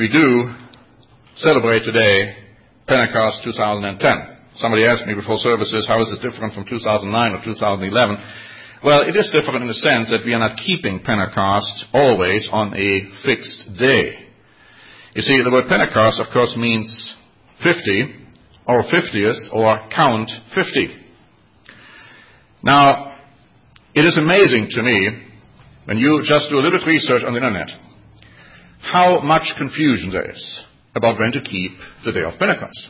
we do celebrate today Pentecost 2010. Somebody asked me before services, how is it different from 2009 or 2011? Well, it is different in the sense that we are not keeping Pentecost always on a fixed day. You see, the word Pentecost, of course, means 50 or 50th or count 50. Now, it is amazing to me, when you just do a little bit research on the internet, how much confusion there is about when to keep the day of Pentecost.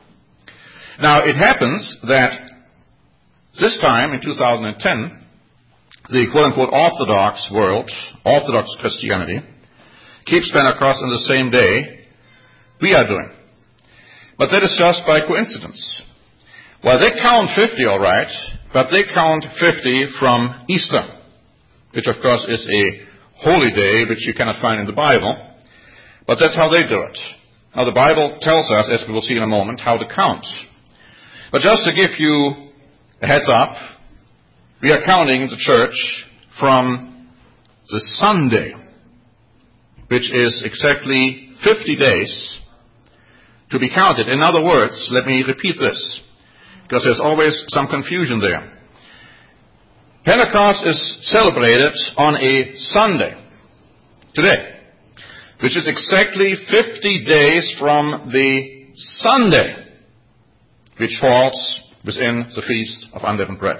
Now, it happens that this time in 2010, the quote-unquote Orthodox world, Orthodox Christianity, keeps Pentecost on the same day we are doing. But that is just by coincidence. Well, they count 50 all right, but they count 50 from Easter, which of course is a holy day which you cannot find in the Bible, but that's how they do it. Now, the Bible tells us, as we will see in a moment, how to count. But just to give you a heads up, we are counting the church from the Sunday, which is exactly 50 days to be counted. In other words, let me repeat this, because there's always some confusion there. Pentecost is celebrated on a Sunday, today, which is exactly 50 days from the Sunday, which falls within the Feast of Unleavened Bread.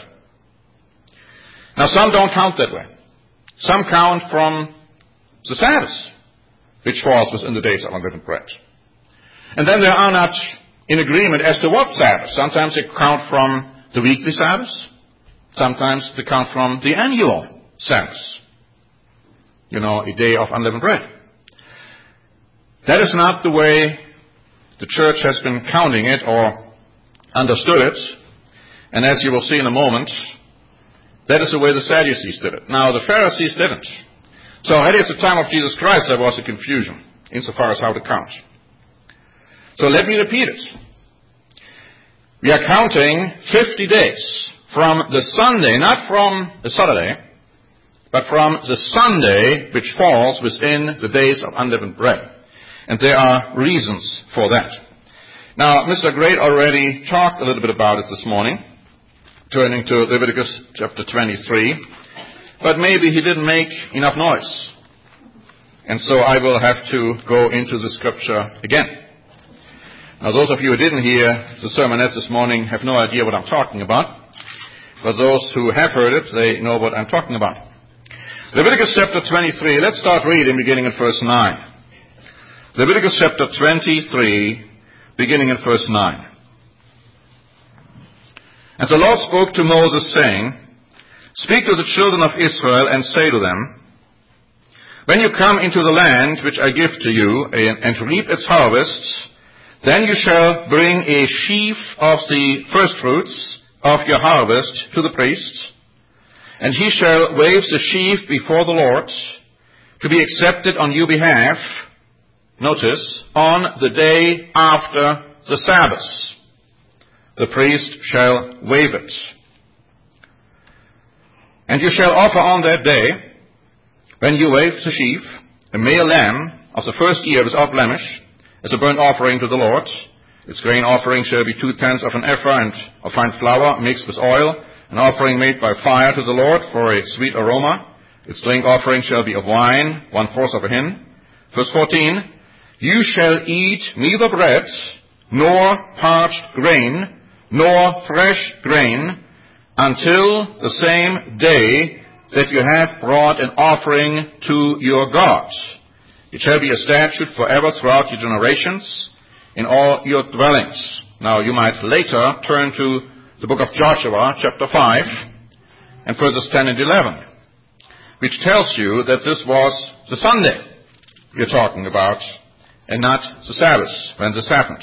Now, some don't count that way. Some count from the Sabbath, which falls within the days of Unleavened Bread. And then they are not in agreement as to what Sabbath. Sometimes they count from the weekly Sabbath. Sometimes they count from the annual Sabbath. You know, a day of unleavened bread. That is not the way the church has been counting it or understood it. And as you will see in a moment, that is the way the Sadducees did it. Now, the Pharisees didn't. So already at the time of Jesus Christ, there was a confusion insofar as how to count. So let me repeat it. We are counting 50 days from the Sunday, not from the Saturday, but from the Sunday which falls within the days of unleavened bread. And there are reasons for that. Now, Mr. Great already talked a little bit about it this morning, turning to Leviticus chapter 23, but maybe he didn't make enough noise. And so I will have to go into the scripture again. Now, those of you who didn't hear the sermonette this morning have no idea what I'm talking about. But those who have heard it, they know what I'm talking about. Leviticus chapter 23, let's start reading beginning in verse 9. Leviticus chapter 23, beginning in verse 9. And the Lord spoke to Moses, saying, Speak to the children of Israel, and say to them, When you come into the land which I give to you, and reap its harvests, then you shall bring a sheaf of the firstfruits of your harvest to the priest, and he shall wave the sheaf before the Lord to be accepted on your behalf, notice, on the day after the Sabbath. The priest shall wave it. And you shall offer on that day, when you wave the sheaf, a male lamb of the first year without blemish, as a burnt offering to the Lord. Its grain offering shall be 2/10 of an ephah and of fine flour mixed with oil, an offering made by fire to the Lord for a sweet aroma. Its drink offering shall be of wine, 1/4 of a hin. Verse 14, You shall eat neither bread, nor parched grain, nor fresh grain, until the same day that you have brought an offering to your God. It shall be a statute forever throughout your generations in all your dwellings. Now, you might later turn to the book of Joshua, chapter 5, and verses 10 and 11, which tells you that this was the Sunday we're talking about, and not the Sabbath when this happened.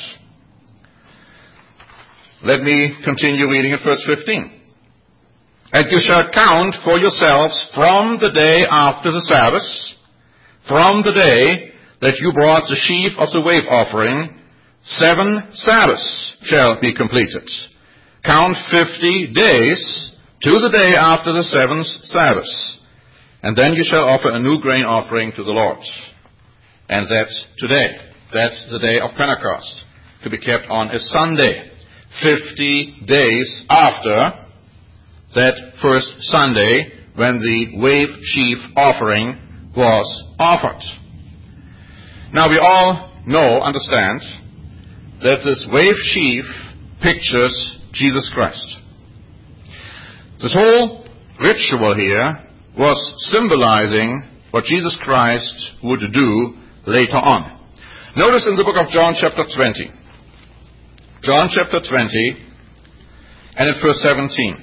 Let me continue reading at verse 15. And you shall count for yourselves from the day after the Sabbath, from the day that you brought the sheaf of the wave offering, 7 Sabbaths shall be completed. Count 50 days to the day after the 7th Sabbath, and then you shall offer a new grain offering to the Lord. And that's today. That's the day of Pentecost, to be kept on a Sunday, 50 days after that first Sunday when the wave sheaf offering was offered. Now we all understand, that this wave sheaf pictures Jesus Christ. This whole ritual here was symbolizing what Jesus Christ would do later on. Notice in the book of John chapter 20. John chapter 20 and in verse 17.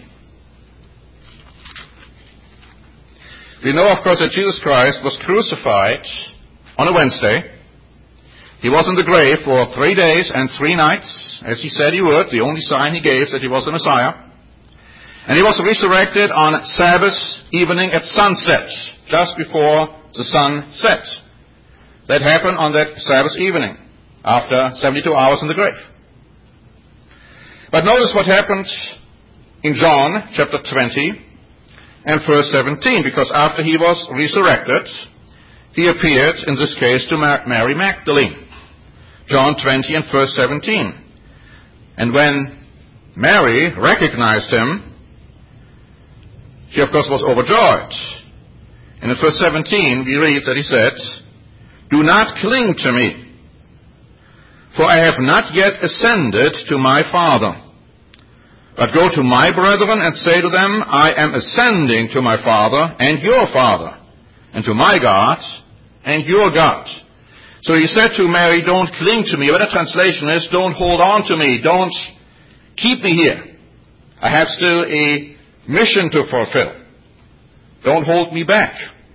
We know, of course, that Jesus Christ was crucified on a Wednesday. He was in the grave for 3 days and 3 nights, as he said he would, the only sign he gave that he was the Messiah. And he was resurrected on Sabbath evening at sunset, just before the sun set. That happened on that Sabbath evening, after 72 hours in the grave. But notice what happened in John chapter 20 and verse 17, because after he was resurrected, he appeared, in this case, to Mary Magdalene. John 20 and verse 17. And when Mary recognized him, she, of course, was overjoyed. And in verse 17, we read that he said, "Do not cling to me, for I have not yet ascended to my Father. But go to my brethren and say to them, I am ascending to my Father and your Father, and to my God and your God." So he said to Mary, don't cling to me. But the translation is, don't hold on to me. Don't keep me here. I have still a mission to fulfill. Don't hold me back.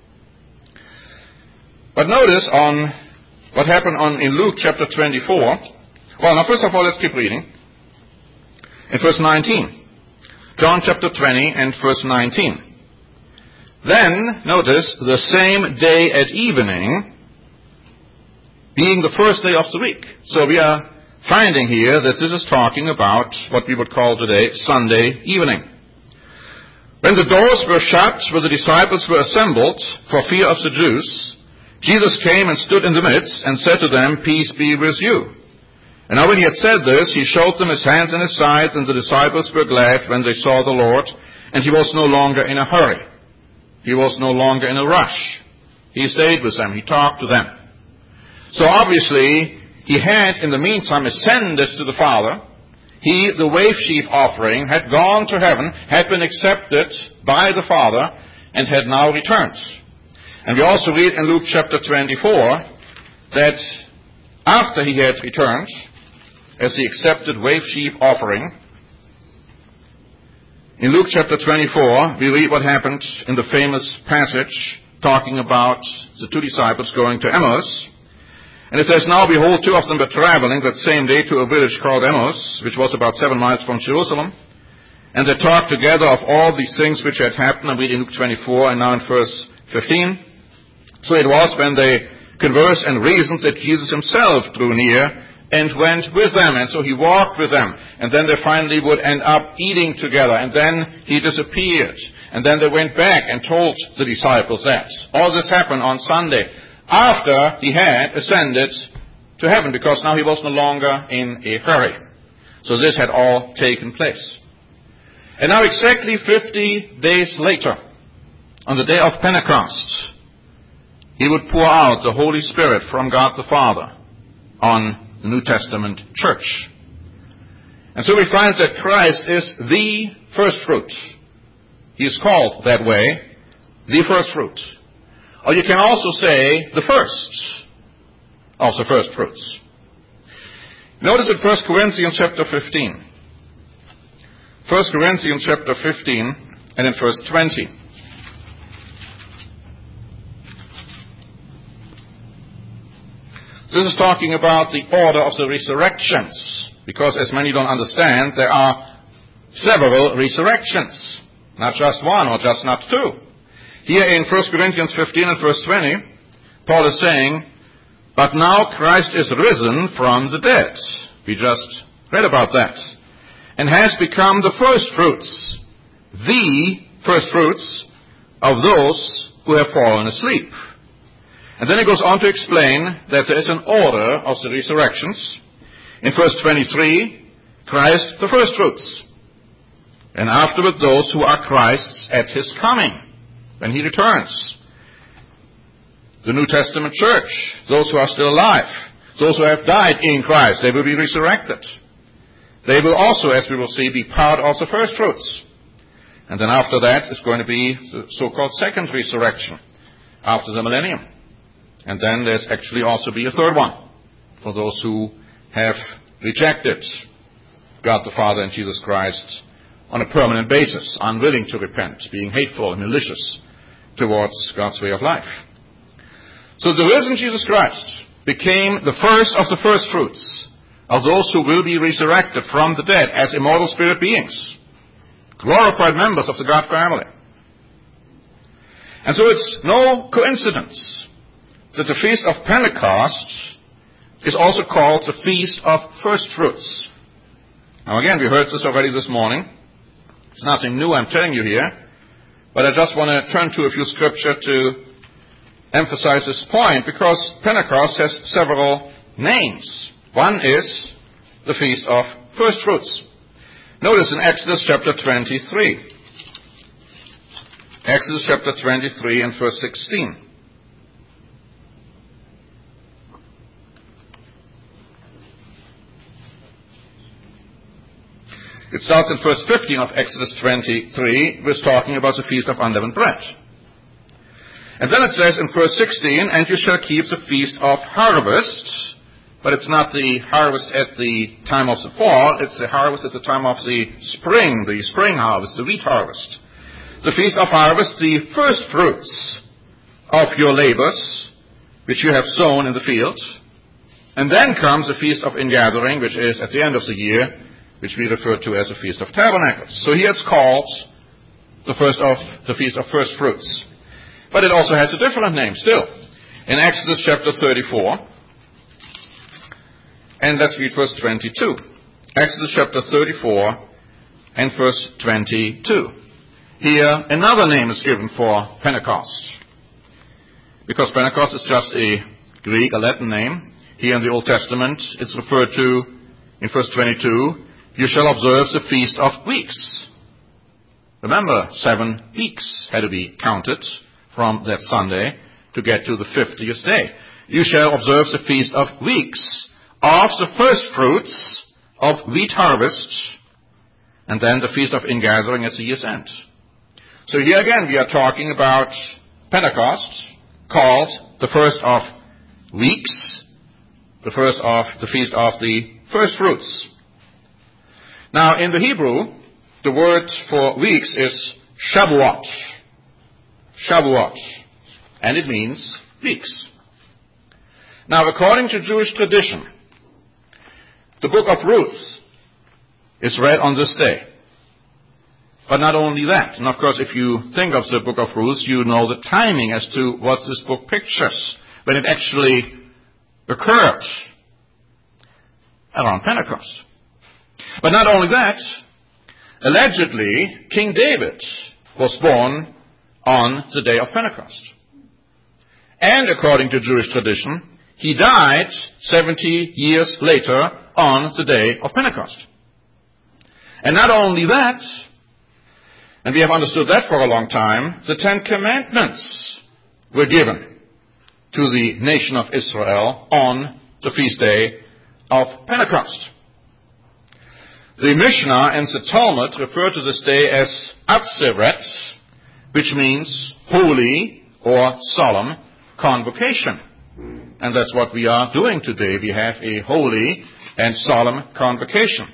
But notice on what happened in Luke chapter 24. Well, now first of all, let's keep reading. In verse 19. John chapter 20 and verse 19. Then, notice, the same day at evening, being the first day of the week. So we are finding here that this is talking about what we would call today Sunday evening. When the doors were shut, where the disciples were assembled for fear of the Jews, Jesus came and stood in the midst and said to them, "Peace be with you." And now when he had said this, he showed them his hands and his side, and the disciples were glad when they saw the Lord, and he was no longer in a hurry. He was no longer in a rush. He stayed with them. He talked to them. So obviously, he had in the meantime ascended to the Father. He, the wave sheaf offering, had gone to heaven, had been accepted by the Father, and had now returned. And we also read in Luke chapter 24 that after he had returned, as the accepted wave sheaf offering, in Luke chapter 24, we read what happened in the famous passage talking about the 2 disciples going to Emmaus. And it says, "Now behold, 2 of them were traveling that same day to a village called Emmaus, which was about 7 miles from Jerusalem. And they talked together of all these things which had happened." I'm reading Luke 24 and now in verse 15. "So it was when they conversed and reasoned that Jesus himself drew near and went with them." And so he walked with them. And then they finally would end up eating together. And then he disappeared. And then they went back and told the disciples that. All this happened on Sunday, after he had ascended to heaven, because now he was no longer in a hurry. So this had all taken place. And now exactly 50 days later, on the day of Pentecost, he would pour out the Holy Spirit from God the Father on the New Testament church. And so we find that Christ is the first fruit. He is called that way, the first fruit. Or you can also say the first of the first fruits. Notice in 1 Corinthians chapter 15. 1 Corinthians chapter 15 and in verse 20. This is talking about the order of the resurrections, because as many don't understand, there are several resurrections, not just one or just not 2. Here in 1 Corinthians 15 and verse 20, Paul is saying, "But now Christ is risen from the dead." We just read about that. "And has become the first fruits," the first fruits of those who have fallen asleep. And then he goes on to explain that there is an order of the resurrections. In verse 23, Christ the first fruits. And afterward those who are Christ's at his coming, when he returns. The New Testament church, those who are still alive, those who have died in Christ, they will be resurrected. They will also, as we will see, be part of the first fruits. And then after that is going to be the so-called second resurrection, after the millennium. And then there's actually also be a third one, for those who have rejected God the Father and Jesus Christ on a permanent basis, unwilling to repent, being hateful and malicious towards God's way of life. So the risen Jesus Christ became the first of the first fruits of those who will be resurrected from the dead as immortal spirit beings, glorified members of the God family. And so it's no coincidence that the Feast of Pentecost is also called the Feast of First Fruits. Now again, we heard this already this morning. It's nothing new I'm telling you here, but I just want to turn to a few scripture to emphasize this point, because Pentecost has several names. One is the Feast of First Fruits. Notice in Exodus chapter 23. Exodus chapter 23 and verse 16. It starts in verse 15 of Exodus 23 with talking about the Feast of Unleavened Bread. And then it says in verse 16, and you shall keep the Feast of Harvest. But it's not the harvest at the time of the fall, it's the harvest at the time of the spring harvest, the wheat harvest. The Feast of Harvest, the first fruits of your labors, which you have sown in the field. And then comes the Feast of Ingathering, which is at the end of the year, which we refer to as the Feast of Tabernacles. So here it's called the Feast of First Fruits. But it also has a different name still. In Exodus chapter 34, and let's read verse 22. Exodus chapter 34 and verse 22. Here, another name is given for Pentecost. Because Pentecost is just a Greek, a Latin name. Here in the Old Testament, it's referred to in verse 22, you shall observe the Feast of Weeks. Remember, 7 weeks had to be counted from that Sunday to get to the 50th day. You shall observe the Feast of Weeks, of the first fruits of wheat harvest, and then the Feast of Ingathering at the year's end. So here again we are talking about Pentecost, called the first of weeks, the Feast of the First Fruits. Now in the Hebrew, the word for weeks is Shavuot. Shavuot. And it means weeks. Now according to Jewish tradition, the book of Ruth is read on this day. But not only that, and of course if you think of the book of Ruth, you know the timing as to what this book pictures, when it actually occurred around Pentecost. But not only that, allegedly King David was born on the day of Pentecost. And according to Jewish tradition, he died 70 years later on the day of Pentecost. And not only that, and we have understood that for a long time, the 10 Commandments were given to the nation of Israel on the feast day of Pentecost. The Mishnah and the Talmud refer to this day as Atzeret, which means holy or solemn convocation. And that's what we are doing today. We have a holy and solemn convocation.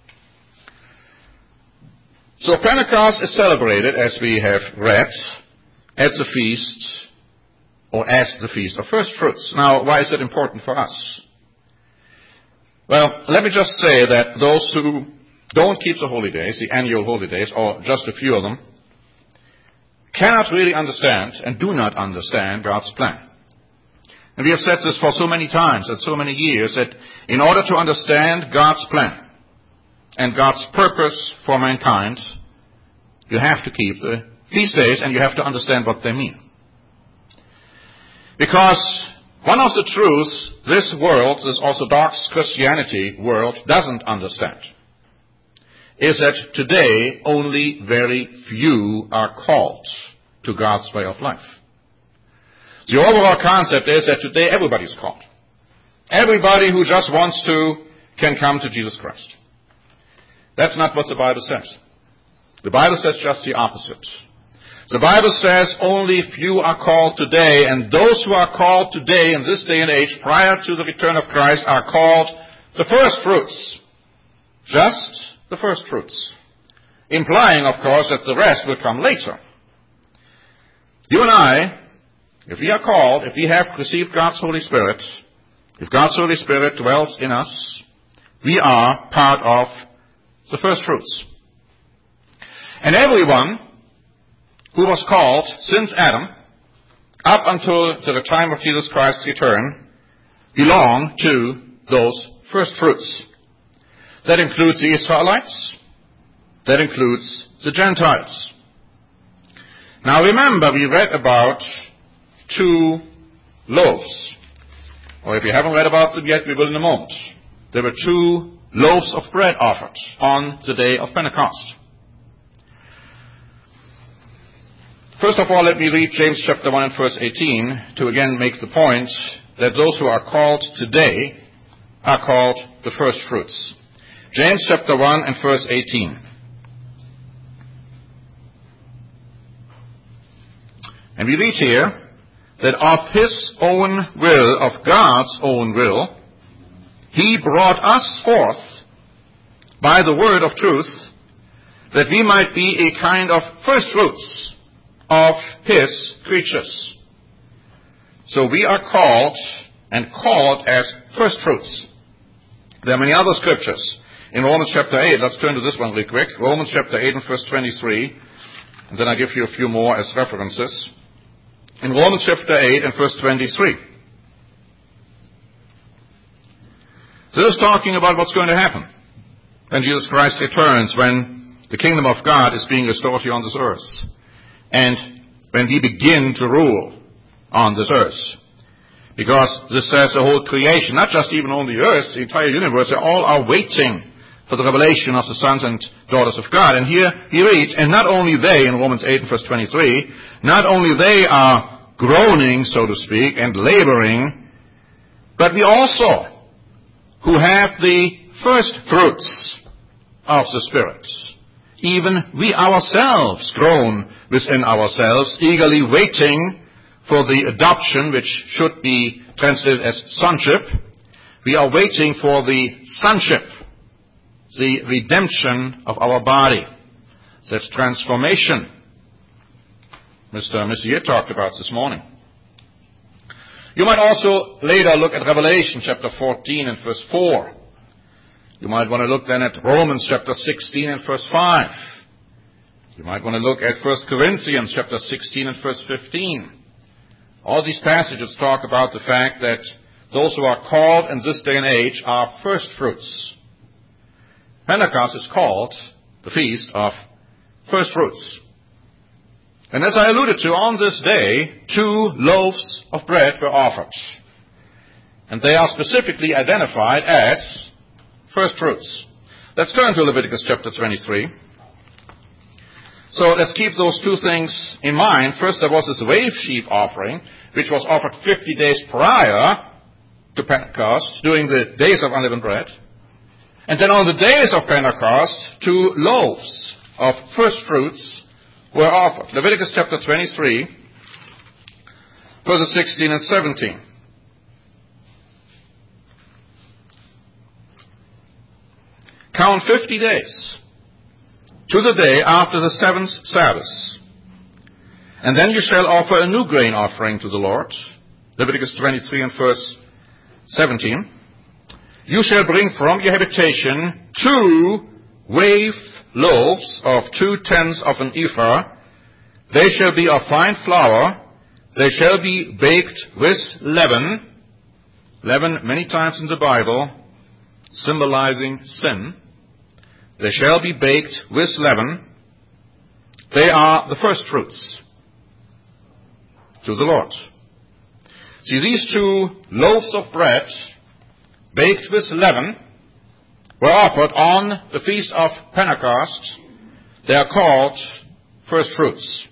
So Pentecost is celebrated, as we have read, at the feast, or as the Feast of First Fruits. Now, why is it important for us? Well, let me just say that those who don't keep the holy days, the annual holy days, or just a few of them, cannot really understand and do not understand God's plan. And we have said this for so many times and so many years, that in order to understand God's plan and God's purpose for mankind, you have to keep the feast days and you have to understand what they mean. Because one of the truths this world, this Orthodox Christianity world, doesn't understand is that today only very few are called to God's way of life. The overall concept is that today everybody's called. Everybody who just wants to can come to Jesus Christ. That's not what the Bible says. The Bible says just the opposite. The Bible says only few are called today, and those who are called today in this day and age prior to the return of Christ are called the first fruits. Just the first fruits. Implying, of course, that the rest will come later. You and I, if we are called, if we have received God's Holy Spirit, if God's Holy Spirit dwells in us, we are part of the first fruits. And everyone who was called since Adam up until the time of Jesus Christ's return belong to those first fruits. That includes the Israelites. That includes the Gentiles. Now remember, we read about 2 loaves. Or if you haven't read about them yet, we will in a moment. There were 2 loaves of bread offered on the day of Pentecost. First of all, let me read James chapter 1 and verse 18 to again make the point that those who are called today are called the first fruits. James chapter 1 and verse 18. And we read here that of his own will, of God's own will, he brought us forth by the word of truth, that we might be a kind of first fruits of his creatures. So we are called and called as first fruits. There are many other scriptures. In Romans chapter 8, let's turn to this one real quick. Romans chapter 8 and verse 23. And then I give you a few more as references. In Romans chapter 8 and verse 23. This is talking about what's going to happen when Jesus Christ returns, when the kingdom of God is being restored here on this earth. And when we begin to rule on this earth. Because this says the whole creation, not just even on the earth, the entire universe, they all are waiting for the revelation of the sons and daughters of God. And here we read, and not only they, in Romans 8 and verse 23, not only they are groaning, so to speak, and laboring, but we also, who have the first fruits of the Spirit, even we ourselves groan within ourselves, eagerly waiting for the adoption, which should be translated as sonship. We are waiting for the sonship, the redemption of our body. That's transformation. Mr. Messier talked about this morning. You might also later look at Revelation chapter 14 and verse 4. You might want to look then at Romans chapter 16 and verse 5. You might want to look at 1 Corinthians chapter 16 and verse 15. All these passages talk about the fact that those who are called in this day and age are first fruits. Pentecost is called the Feast of First Fruits. And as I alluded to, on this day, 2 loaves of bread were offered. And they are specifically identified as first fruits. Let's turn to Leviticus chapter 23. So let's keep those 2 things in mind. First, there was this wave sheaf offering, which was offered 50 days prior to Pentecost, during the days of unleavened bread. And then on the days of Pentecost, 2 loaves of first fruits were offered. Leviticus chapter 23, verses 16 and 17. Count 50 days to the day after the 7th Sabbath. And then you shall offer a new grain offering to the Lord. Leviticus 23 and verse 17. You shall bring from your habitation 2 wave loaves of 2/10 of an ephah. They shall be of fine flour. They shall be baked with leaven. Leaven, many times in the Bible, symbolizing sin. They shall be baked with leaven. They are the first fruits to the Lord. See, these 2 loaves of bread, baked with leaven, were offered on the Feast of Pentecost. They are called first fruits.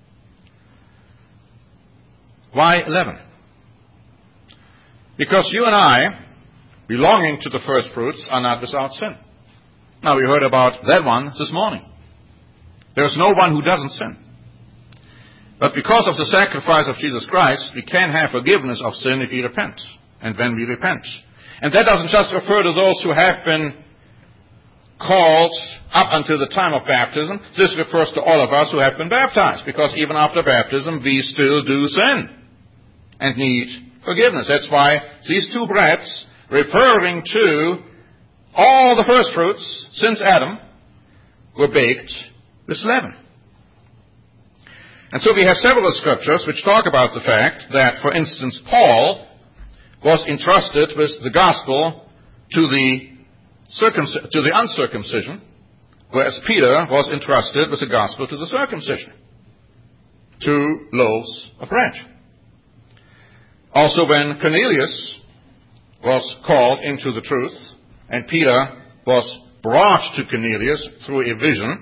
Why leaven? Because you and I, belonging to the first fruits, are not without sin. Now, we heard about that one this morning. There is no one who doesn't sin. But because of the sacrifice of Jesus Christ, we can have forgiveness of sin if we repent, and when we repent. And that doesn't just refer to those who have been called up until the time of baptism. This refers to all of us who have been baptized, because even after baptism, we still do sin and need forgiveness. That's why these 2 breads, referring to all the first fruits since Adam, were baked with leaven. And so we have several scriptures which talk about the fact that, for instance, Paul was entrusted with the gospel to the uncircumcision, whereas Peter was entrusted with the gospel to the circumcision. 2 loaves of bread. Also, when Cornelius was called into the truth, and Peter was brought to Cornelius through a vision,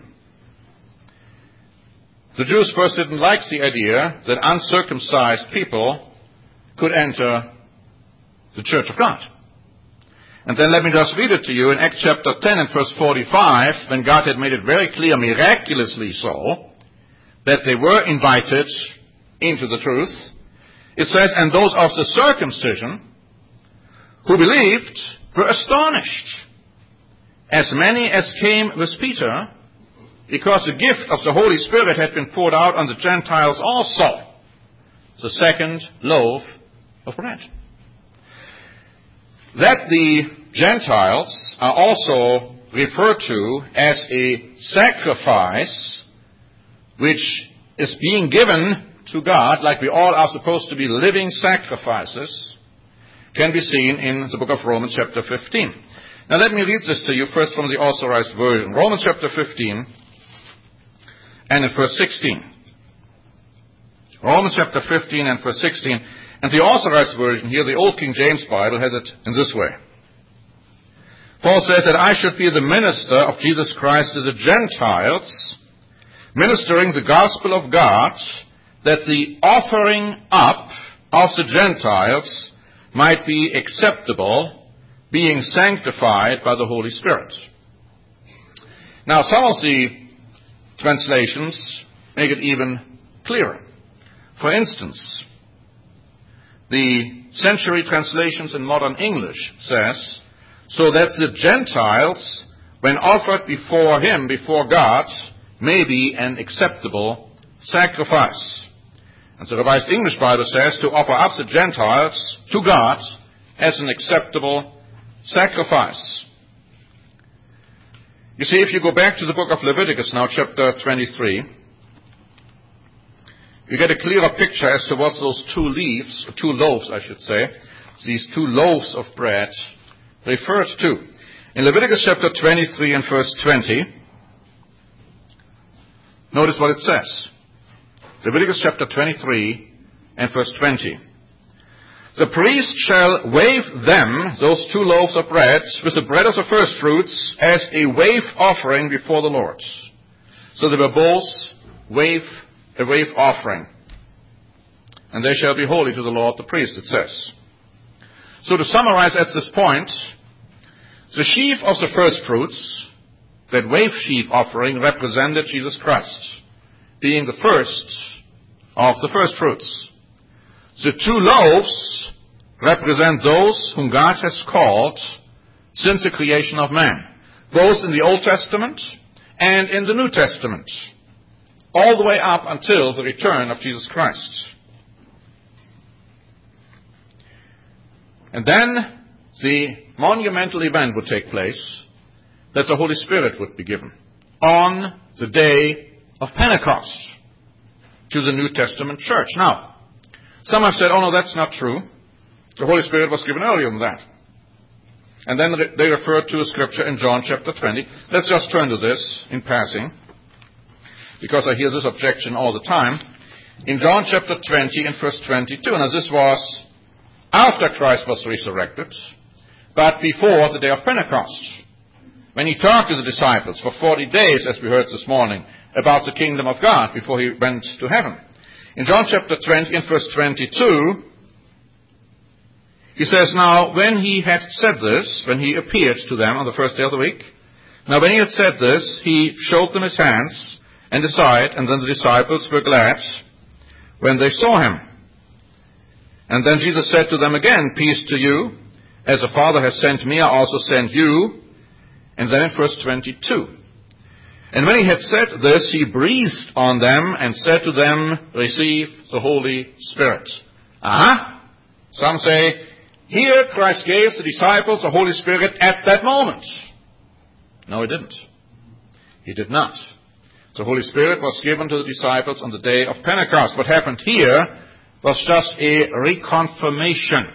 the Jews first didn't like the idea that uncircumcised people could enter the church of God. And then let me just read it to you in Acts chapter 10 and verse 45, when God had made it very clear, miraculously so, that they were invited into the truth. It says, and those of the circumcision who believed were astonished, as many as came with Peter, because the gift of the Holy Spirit had been poured out on the Gentiles also. The second loaf of bread. That the Gentiles are also referred to as a sacrifice which is being given to God, like we all are supposed to be living sacrifices, can be seen in the book of Romans chapter 15. Now let me read this to you first from the Authorized Version. Romans chapter 15 and in verse 16. Romans chapter 15 and verse 16. And the Authorized Version here, the Old King James Bible, has it in this way. Paul says that I should be the minister of Jesus Christ to the Gentiles, ministering the gospel of God, that the offering up of the Gentiles might be acceptable, being sanctified by the Holy Spirit. Now, some of the translations make it even clearer. For instance, the Century Translations in Modern English says, so that the Gentiles, when offered before Him, before God, may be an acceptable sacrifice. And the Revised English Bible says to offer up the Gentiles to God as an acceptable sacrifice. You see, if you go back to the book of Leviticus now, chapter 23, you get a clearer picture as to what those two loaves, these 2 loaves of bread referred to. In Leviticus chapter 23 and verse 20, notice what it says. Leviticus chapter 23 and verse 20. The priest shall wave them, those 2 loaves of bread, with the bread of the first fruits, as a wave offering before the Lord. So they were both a wave offering. And they shall be holy to the Lord the priest, it says. So to summarize at this point, the sheaf of the first fruits, that wave sheaf offering, represented Jesus Christ, being the first of the first fruits. The 2 loaves represent those whom God has called since the creation of man, both in the Old Testament and in the New Testament, all the way up until the return of Jesus Christ. And then the monumental event would take place that the Holy Spirit would be given on the day of Pentecost to the New Testament church. Now, some have said, oh no, that's not true. The Holy Spirit was given earlier than that. And then they refer to a scripture in John chapter 20. Let's just turn to this in passing, because I hear this objection all the time. In John chapter 20 and verse 22, now this was after Christ was resurrected, but before the day of Pentecost, when he talked to the disciples for 40 days, as we heard this morning, about the kingdom of God before he went to heaven. In John chapter 20 and verse 22, he says, now when he had said this, when he appeared to them on the first day of the week, now when he had said this, he showed them his hands and his side, and then the disciples were glad when they saw him. And then Jesus said to them again, peace to you. As the Father has sent me, I also send you. And then in verse 22. And when he had said this, he breathed on them and said to them, receive the Holy Spirit. Some say, here Christ gave the disciples the Holy Spirit at that moment. No, he didn't. He did not. The Holy Spirit was given to the disciples on the day of Pentecost. What happened here was just a reconfirmation,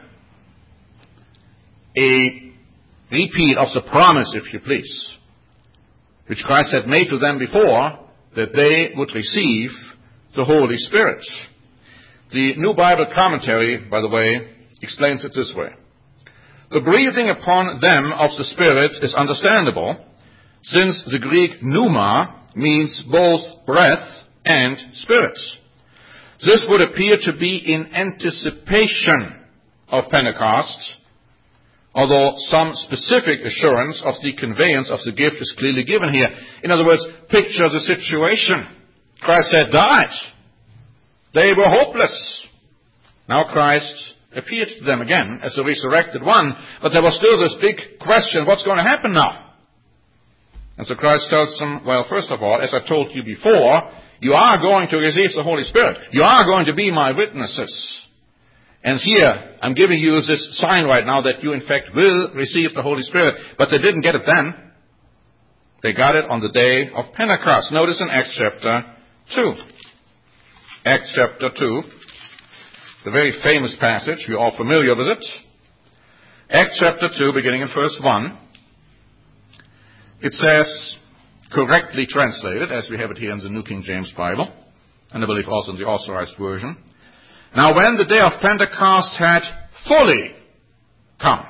a repeat of the promise, if you please, which Christ had made to them before, that they would receive the Holy Spirit. The New Bible Commentary, by the way, explains it this way. The breathing upon them of the Spirit is understandable, since the Greek pneuma means both breath and spirit. This would appear to be in anticipation of Pentecost, although some specific assurance of the conveyance of the gift is clearly given here. In other words, picture the situation. Christ had died. They were hopeless. Now Christ appeared to them again as the resurrected one, but there was still this big question, what's going to happen now? And so Christ tells them, well, first of all, as I told you before, you are going to receive the Holy Spirit. You are going to be my witnesses. And here, I'm giving you this sign right now that you in fact will receive the Holy Spirit. But they didn't get it then. They got it on the day of Pentecost. Notice in Acts chapter 2. Acts chapter 2, the very famous passage. You're all familiar with it. Acts chapter 2, beginning in verse 1. It says, correctly translated, as we have it here in the New King James Bible, and I believe also in the Authorized Version. Now when the day of Pentecost had fully come,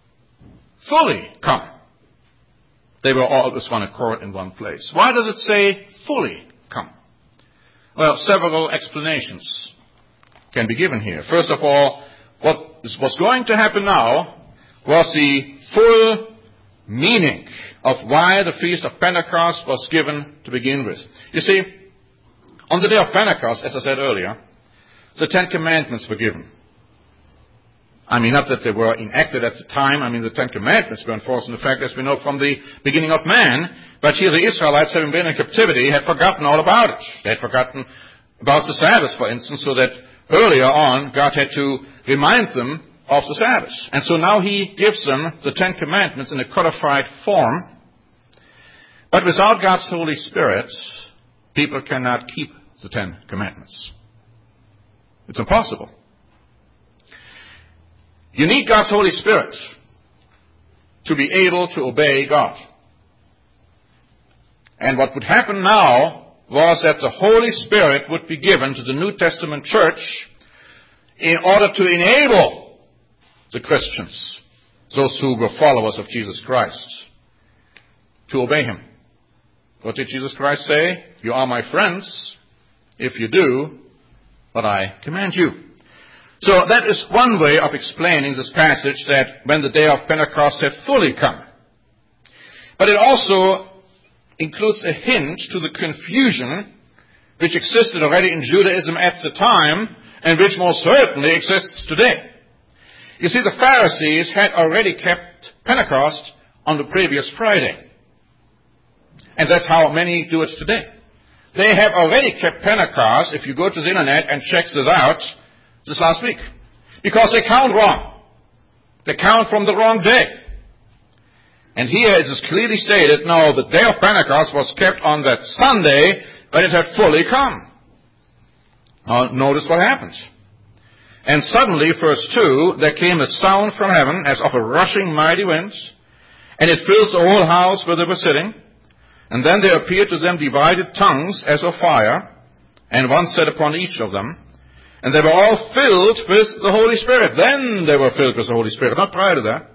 they were all with one accord in one place. Why does it say fully come? Well, several explanations can be given here. First of all, what was going to happen now was the full meaning of why the Feast of Pentecost was given to begin with. You see, on the day of Pentecost, as I said earlier, the Ten Commandments were given. I mean, not that they were enacted at the time. I mean, the Ten Commandments were enforced in effect, as we know, from the beginning of man. But here the Israelites, having been in captivity, had forgotten all about it. They had forgotten about the Sabbath, for instance, so that earlier on, God had to remind them of the Sabbath. And so now he gives them the Ten Commandments in a codified form. But without God's Holy Spirit, people cannot keep the Ten Commandments. It's impossible. You need God's Holy Spirit to be able to obey God. And what would happen now was that the Holy Spirit would be given to the New Testament church in order to enable the Christians, those who were followers of Jesus Christ, to obey him. What did Jesus Christ say? You are my friends if you do what I command you. So that is one way of explaining this passage, that when the day of Pentecost had fully come. But it also includes a hint to the confusion which existed already in Judaism at the time and which most certainly exists today. You see, the Pharisees had already kept Pentecost on the previous Friday. And that's how many do it today. They have already kept Pentecost, if you go to the internet and check this out, this last week. Because they count wrong. They count from the wrong day. And here it is clearly stated, no, the day of Pentecost was kept on that Sunday, but it had fully come. Now, notice what happened. And suddenly, verse 2, there came a sound from heaven as of a rushing mighty wind, and it filled the whole house where they were sitting. And then there appeared to them divided tongues as of fire, and one sat upon each of them. And they were all filled with the Holy Spirit. Then they were filled with the Holy Spirit, not prior to that.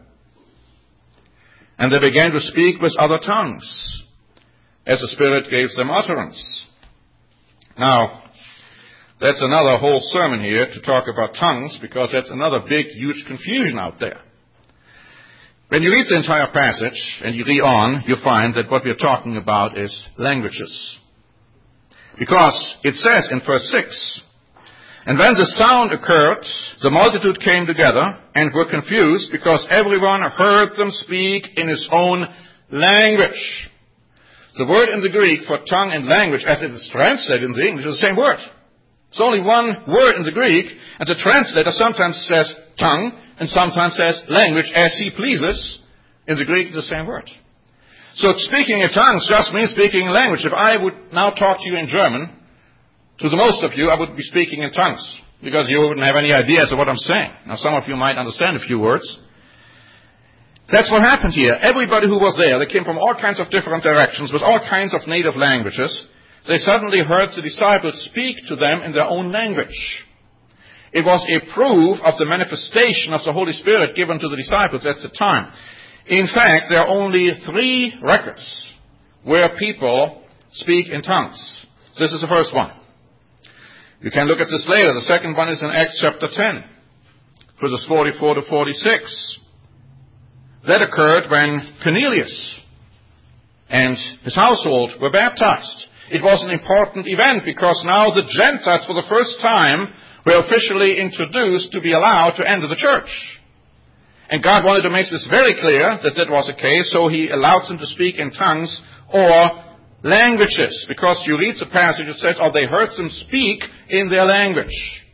And they began to speak with other tongues, as the Spirit gave them utterance. Now, that's another whole sermon here to talk about tongues, because that's another big, huge confusion out there. When you read the entire passage and you read on, you find that what we're talking about is languages. Because it says in verse 6, "And when the sound occurred, the multitude came together and were confused, because everyone heard them speak in his own language." The word in the Greek for tongue and language, as it is translated in the English, is the same word. It's only one word in the Greek, and the translator sometimes says tongue and sometimes says language as he pleases. In the Greek, it's the same word. So speaking in tongues just means speaking in language. If I would now talk to you in German, to the most of you, I would be speaking in tongues, because you wouldn't have any idea as to what I'm saying. Now, some of you might understand a few words. That's what happened here. Everybody who was there, they came from all kinds of different directions with all kinds of native languages. They suddenly heard the disciples speak to them in their own language. It was a proof of the manifestation of the Holy Spirit given to the disciples at the time. In fact, there are only 3 records where people speak in tongues. This is the first one. You can look at this later. The second one is in Acts chapter 10, verses 44 to 46. That occurred when Cornelius and his household were baptized. It was an important event, because now the Gentiles, for the first time, were officially introduced to be allowed to enter the church. And God wanted to make this very clear that that was the case, so he allowed them to speak in tongues or languages. Because you read the passage, it says, they heard them speak in their language.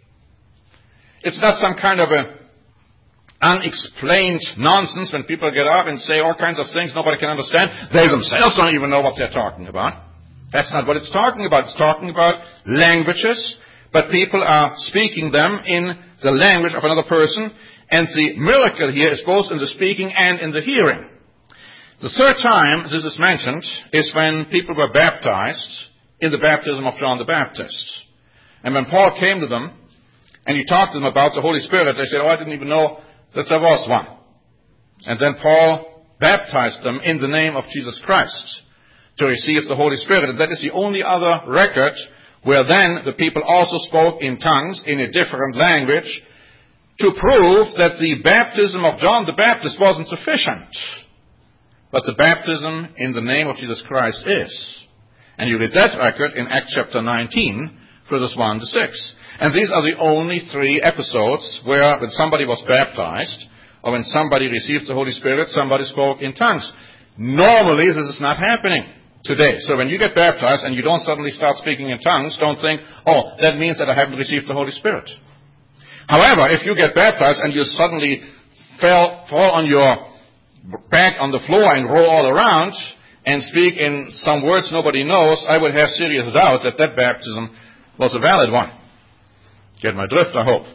It's not some kind of a unexplained nonsense when people get up and say all kinds of things nobody can understand. They themselves don't even know what they're talking about. That's not what it's talking about. It's talking about languages, but people are speaking them in the language of another person. And the miracle here is both in the speaking and in the hearing. The third time this is mentioned is when people were baptized in the baptism of John the Baptist. And when Paul came to them and he talked to them about the Holy Spirit, they said, I didn't even know that there was one. And then Paul baptized them in the name of Jesus Christ to receive the Holy Spirit. And that is the only other record where then the people also spoke in tongues in a different language to prove that the baptism of John the Baptist wasn't sufficient. But the baptism in the name of Jesus Christ is. And you read that record in Acts chapter 19, verses 1 to 6. And these are the only 3 episodes where when somebody was baptized, or when somebody received the Holy Spirit, somebody spoke in tongues. Normally, this is not happening today. So when you get baptized and you don't suddenly start speaking in tongues, don't think, that means that I haven't received the Holy Spirit. However, if you get baptized and you suddenly fall on your back on the floor and roll all around and speak in some words nobody knows, I would have serious doubts that that baptism was a valid one. Get my drift, I hope.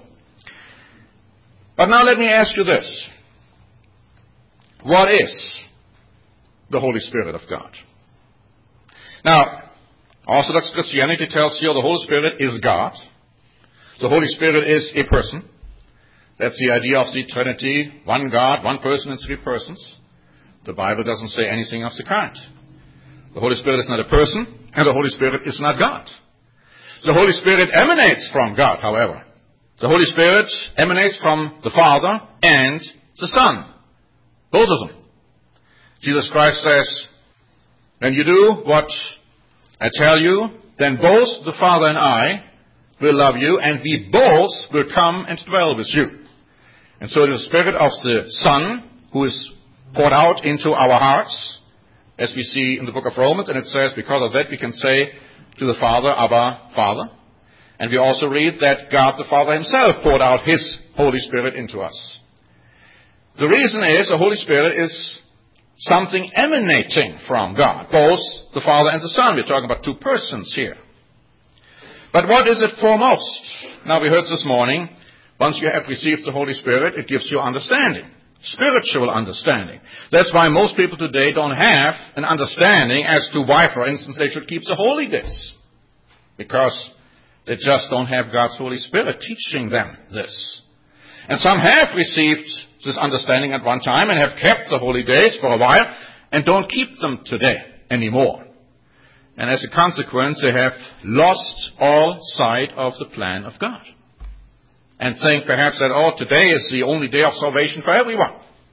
But now let me ask you this. What is the Holy Spirit of God? Now, Orthodox Christianity tells you the Holy Spirit is God. The Holy Spirit is a person. That's the idea of the Trinity, one God, one person in 3 persons. The Bible doesn't say anything of the kind. The Holy Spirit is not a person, and the Holy Spirit is not God. The Holy Spirit emanates from God, however. The Holy Spirit emanates from the Father and the Son. Both of them. Jesus Christ says, when you do what I tell you, then both the Father and I will love you, and we both will come and dwell with you. And so the Spirit of the Son, who is poured out into our hearts, as we see in the book of Romans, and it says, because of that we can say to the Father, Abba, Father. And we also read that God the Father himself poured out his Holy Spirit into us. The reason is the Holy Spirit is something emanating from God, both the Father and the Son. We're talking about 2 persons here. But what is it foremost? Now we heard this morning, once you have received the Holy Spirit, it gives you understanding. Spiritual understanding. That's why most people today don't have an understanding as to why, for instance, they should keep the holy days. Because They just don't have God's Holy Spirit teaching them this. And some have received this understanding at one time and have kept the holy days for a while and don't keep them today anymore. And as a consequence, they have lost all sight of the plan of God. And think perhaps that, today is the only day of salvation for everyone.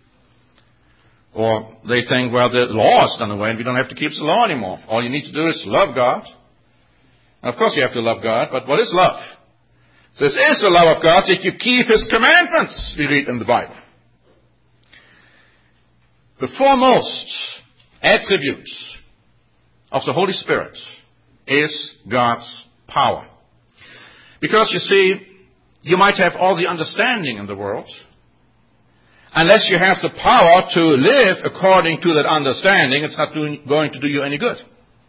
Or they think, well, the law is done away and we don't have to keep the law anymore. All you need to do is love God. Now, of course you have to love God, but what is love? This is the love of God, if you keep His commandments, we read in the Bible. The foremost attribute of the Holy Spirit is God's power. Because you see, you might have all the understanding in the world, unless you have the power to live according to that understanding, it's not going to do you any good.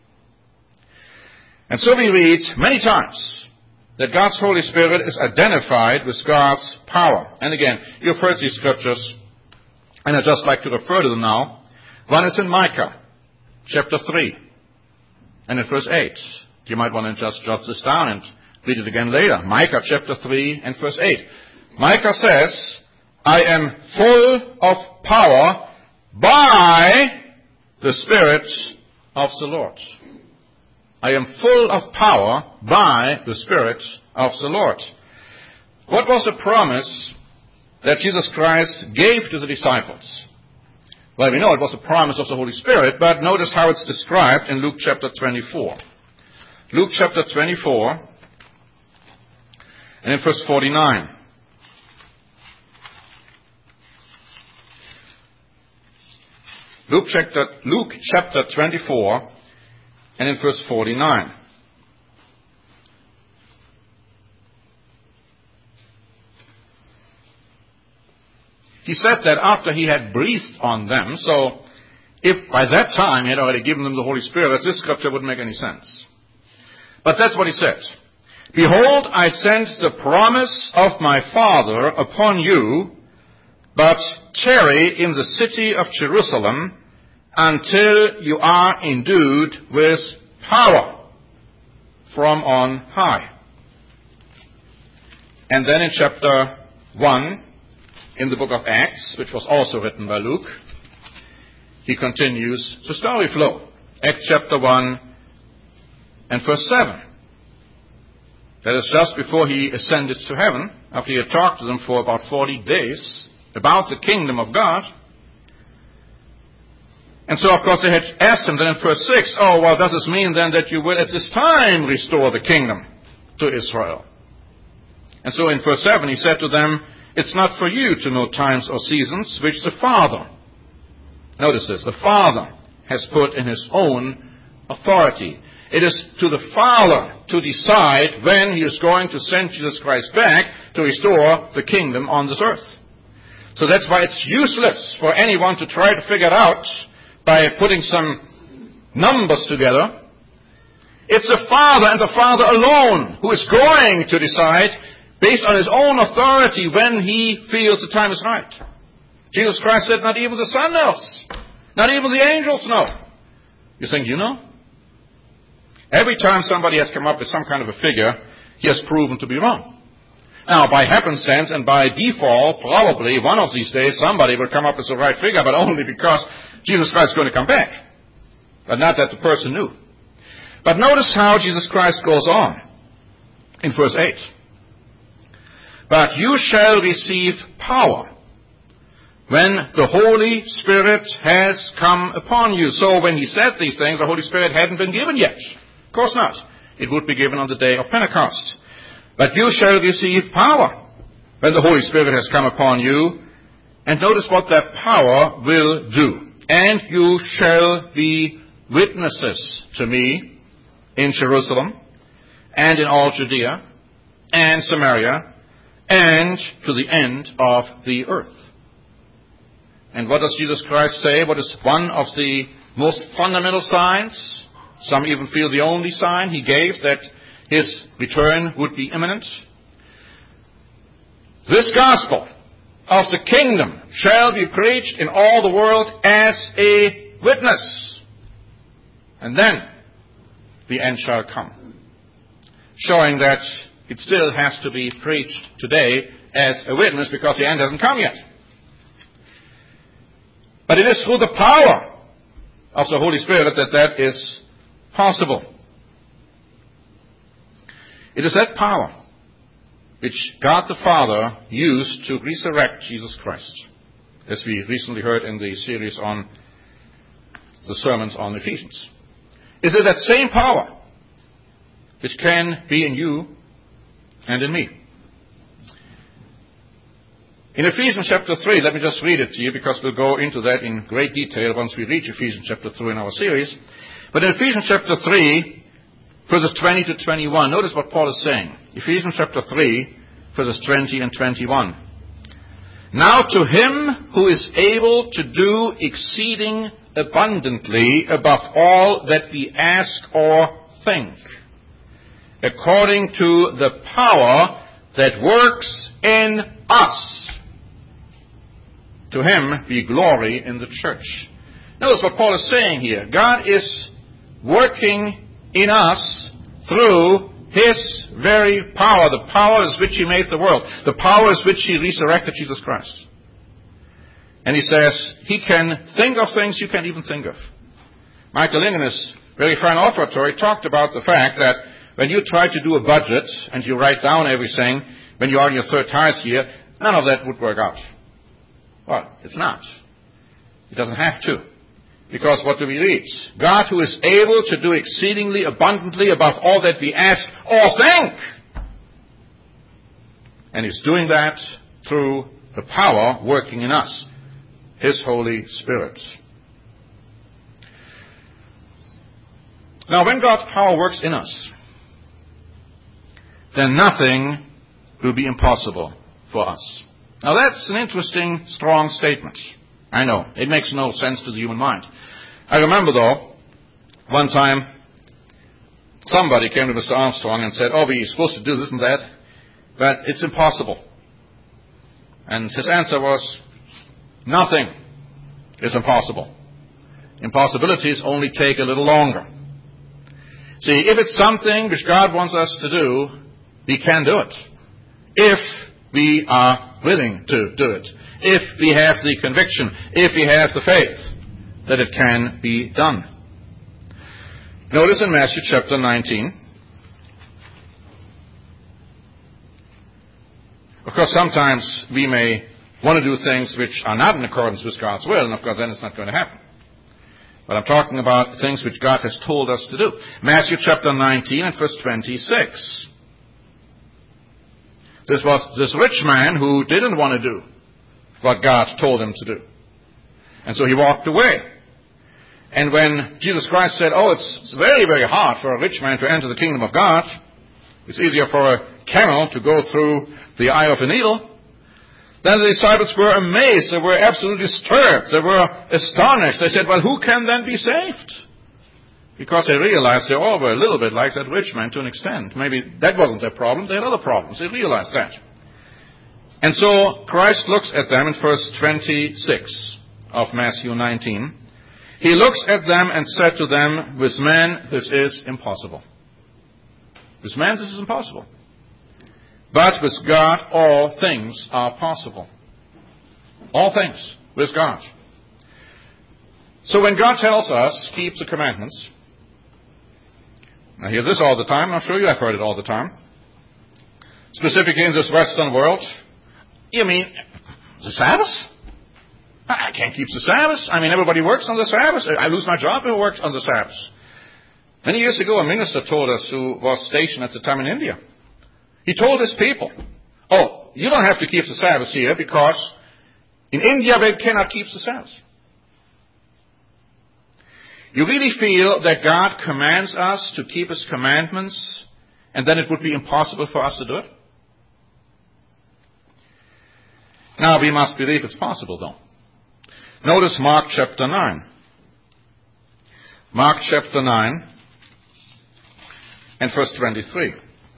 And so we read many times that God's Holy Spirit is identified with God's power. And again, you've heard these scriptures, and I'd just like to refer to them now. One is in Micah, chapter 3, and in verse 8. You might want to just jot this down and read it again later. Micah, chapter 3, and verse 8. Micah says, I am full of power by the Spirit of the Lord. I am full of power by the Spirit of the Lord. What was the promise that Jesus Christ gave to the disciples? Well, we know it was a promise of the Holy Spirit, but notice how it's described in Luke chapter 24. Luke chapter 24, and in verse 49. Luke chapter 24, and in verse 49. He said that after he had breathed on them, so if by that time he had already given them the Holy Spirit, that this scripture wouldn't make any sense. But that's what he said. Behold, I send the promise of my Father upon you, but tarry in the city of Jerusalem until you are endued with power from on high. And then in chapter 1, in the book of Acts, which was also written by Luke, he continues the story flow. Acts chapter 1 and verse 7. That is just before he ascended to heaven, after he had talked to them for about 40 days about the kingdom of God. And so, of course, they had asked him then in verse 6, does this mean then that you will at this time restore the kingdom to Israel? And so in verse 7 he said to them, it's not for you to know times or seasons which the Father, notice this, the Father has put in His own authority. It is to the Father to decide when He is going to send Jesus Christ back to restore the kingdom on this earth. So that's why it's useless for anyone to try to figure it out by putting some numbers together. It's the Father and the Father alone who is going to decide based on His own authority when He feels the time is right. Jesus Christ said, not even the Son knows. Not even the angels know. You think you know? Every time somebody has come up with some kind of a figure, he has proven to be wrong. Now, by happenstance and by default, probably one of these days somebody will come up with the right figure, but only because Jesus Christ is going to come back. But not that the person knew. But notice how Jesus Christ goes on in verse 8. But you shall receive power when the Holy Spirit has come upon you. So when he said these things, the Holy Spirit hadn't been given yet. Of course not. It would be given on the day of Pentecost. But you shall receive power when the Holy Spirit has come upon you. And notice what that power will do. And you shall be witnesses to me in Jerusalem and in all Judea and Samaria and to the end of the earth. And what does Jesus Christ say? What is one of the most fundamental signs? Some even feel the only sign he gave that his return would be imminent. This gospel of the kingdom shall be preached in all the world as a witness. And then the end shall come. showing that it still has to be preached today as a witness because the end hasn't come yet. But it is through the power of the Holy Spirit that is possible. It is that power which God the Father used to resurrect Jesus Christ, as we recently heard in the series on the sermons on Ephesians. It is that same power which can be in you and in me. In Ephesians chapter 3, let me just read it to you because we'll go into that in great detail once we reach Ephesians chapter 3 in our series. But in Ephesians chapter 3, verses 20 to 21, notice what Paul is saying. Ephesians chapter 3, verses 20 and 21. Now to him who is able to do exceeding abundantly above all that we ask or think, according to the power that works in us. To him be glory in the church. Notice what Paul is saying here. God is working in us through his very power, the power with which he made the world, the power with which he resurrected Jesus Christ. And he says he can think of things you can't even think of. Michael Lynn, in his very fine offertory, talked about the fact that when you try to do a budget and you write down everything, when you are in your third tithe year, none of that would work out. Well, it's not. It doesn't have to. Because what do we read? God who is able to do exceedingly abundantly above all that we ask or think. And he's doing that through the power working in us, his Holy Spirit. Now, when God's power works in us, then nothing will be impossible for us. Now, that's an interesting, strong statement. I know. It makes no sense to the human mind. I remember, though, one time somebody came to Mr. Armstrong and said, oh, we're supposed to do this and that, but it's impossible. And his answer was, nothing is impossible. Impossibilities only take a little longer. See, if it's something which God wants us to do, we can do it. If we are willing to do it. If we have the conviction, if we have the faith that it can be done. Notice in Matthew chapter 19. Of course, sometimes we may want to do things which are not in accordance with God's will, and of course then it's not going to happen. But I'm talking about things which God has told us to do. Matthew chapter 19 and verse 26. This was this rich man who didn't want to do what God told him to do. And so he walked away. And when Jesus Christ said, oh, it's very, very hard for a rich man to enter the kingdom of God. It's easier for a camel to go through the eye of a needle. Then the disciples were amazed. They were absolutely disturbed. They were astonished. They said, well, who can then be saved? Because they realized they all were a little bit like that rich man to an extent. Maybe that wasn't their problem. They had other problems. They realized that. And so Christ looks at them in verse 26 of Matthew 19. He looks at them and said to them, with men this is impossible. With man this is impossible. But with God all things are possible. All things with God. So when God tells us, keep the commandments, I hear this all the time. I'm sure you have heard it all the time. Specifically in this Western world. You mean the Sabbath? I can't keep the Sabbath. I mean, everybody works on the Sabbath. I lose my job if I work on the Sabbath. Many years ago, a minister told us who was stationed at the time in India. He told his people, oh, you don't have to keep the Sabbath here because in India they cannot keep the Sabbath. You really feel that God commands us to keep his commandments and then it would be impossible for us to do it? Now, we must believe it's possible, though. Notice Mark chapter 9. Mark chapter 9 and verse 23.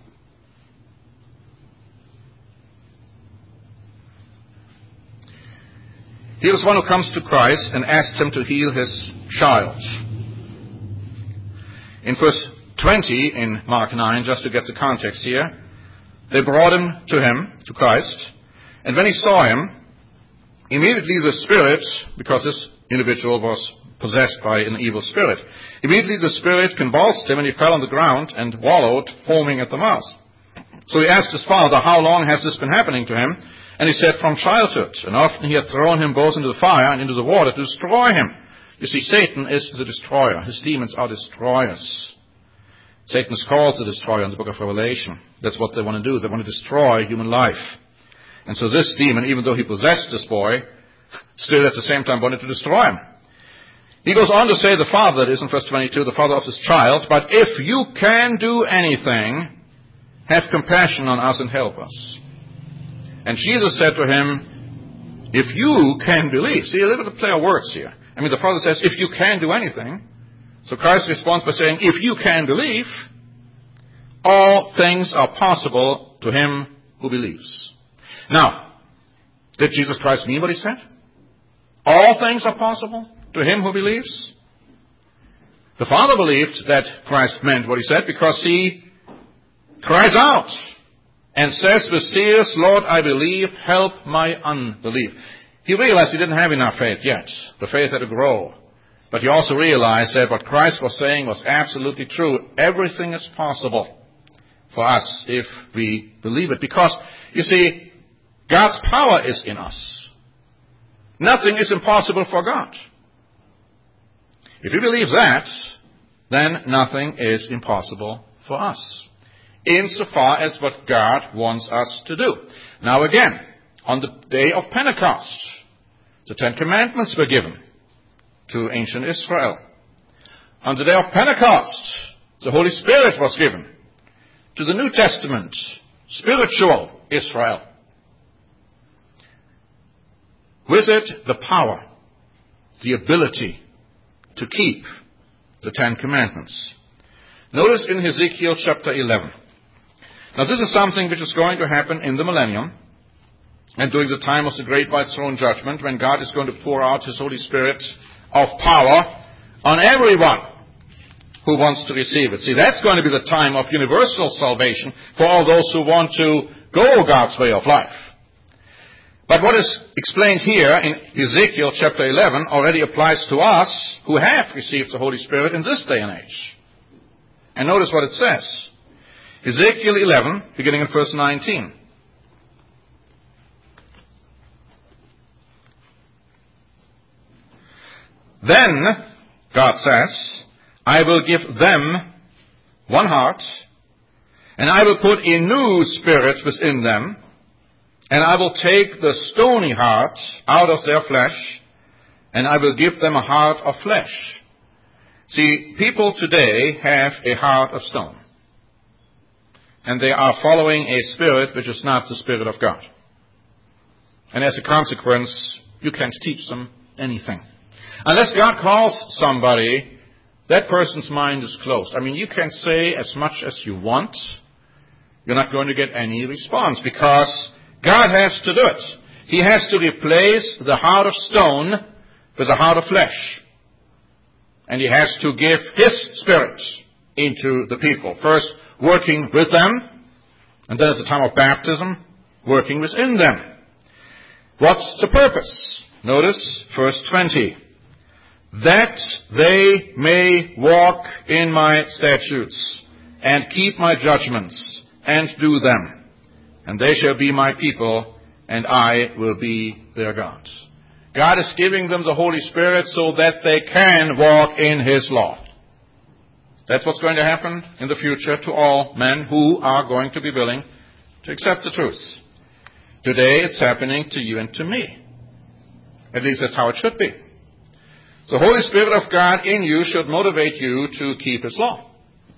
Here's one who comes to Christ and asks him to heal his child. In verse 20 in Mark 9, just to get the context here. They brought him, to Christ, and when he saw him, immediately the spirit, because this individual was possessed by an evil spirit, immediately the spirit convulsed him, and he fell on the ground and wallowed, foaming at the mouth. So he asked his father, how long has this been happening to him? And he said, from childhood. And often he had thrown him both into the fire and into the water to destroy him. You see, Satan is the destroyer. His demons are destroyers. Satan is called the destroyer in the book of Revelation. That's what they want to do. They want to destroy human life. And so this demon, even though he possessed this boy, still at the same time wanted to destroy him. He goes on to say, the father, that is in verse 22, the father of this child, but if you can do anything, have compassion on us and help us. And Jesus said to him, if you can believe. See, a little bit of play of words here. I mean, the father says, if you can do anything. So Christ responds by saying, if you can believe, all things are possible to him who believes. Now, did Jesus Christ mean what he said? All things are possible to him who believes? The Father believed that Christ meant what he said because he cries out and says with tears, Lord, I believe, help my unbelief. He realized he didn't have enough faith yet. The faith had to grow. But he also realized that what Christ was saying was absolutely true. Everything is possible for us if we believe it. Because, you see, God's power is in us. Nothing is impossible for God. If you believe that, then nothing is impossible for us, insofar as what God wants us to do. Now again, on the day of Pentecost, the Ten Commandments were given to ancient Israel. On the day of Pentecost, the Holy Spirit was given to the New Testament, spiritual Israel. With it, the power, the ability to keep the Ten Commandments. Notice in Ezekiel chapter 11. Now this is something which is going to happen in the millennium and during the time of the great white throne judgment, when God is going to pour out his Holy Spirit of power on everyone who wants to receive it. See, that's going to be the time of universal salvation for all those who want to go God's way of life. But what is explained here in Ezekiel chapter 11 already applies to us who have received the Holy Spirit in this day and age. And notice what it says. Ezekiel 11, beginning in verse 19. Then, God says, I will give them one heart, and I will put a new spirit within them, and I will take the stony heart out of their flesh, and I will give them a heart of flesh. See, people today have a heart of stone. And they are following a spirit which is not the Spirit of God. And as a consequence, you can't teach them anything. Unless God calls somebody, that person's mind is closed. I mean, you can say as much as you want. You're not going to get any response because God has to do it. He has to replace the heart of stone with a heart of flesh. And he has to give his Spirit into the people. First, working with them, and then at the time of baptism, working within them. What's the purpose? Notice verse 20. That they may walk in my statutes, and keep my judgments, and do them. And they shall be my people, and I will be their God. God is giving them the Holy Spirit so that they can walk in his law. That's what's going to happen in the future to all men who are going to be willing to accept the truth. Today it's happening to you and to me. At least that's how it should be. The Holy Spirit of God in you should motivate you to keep his law.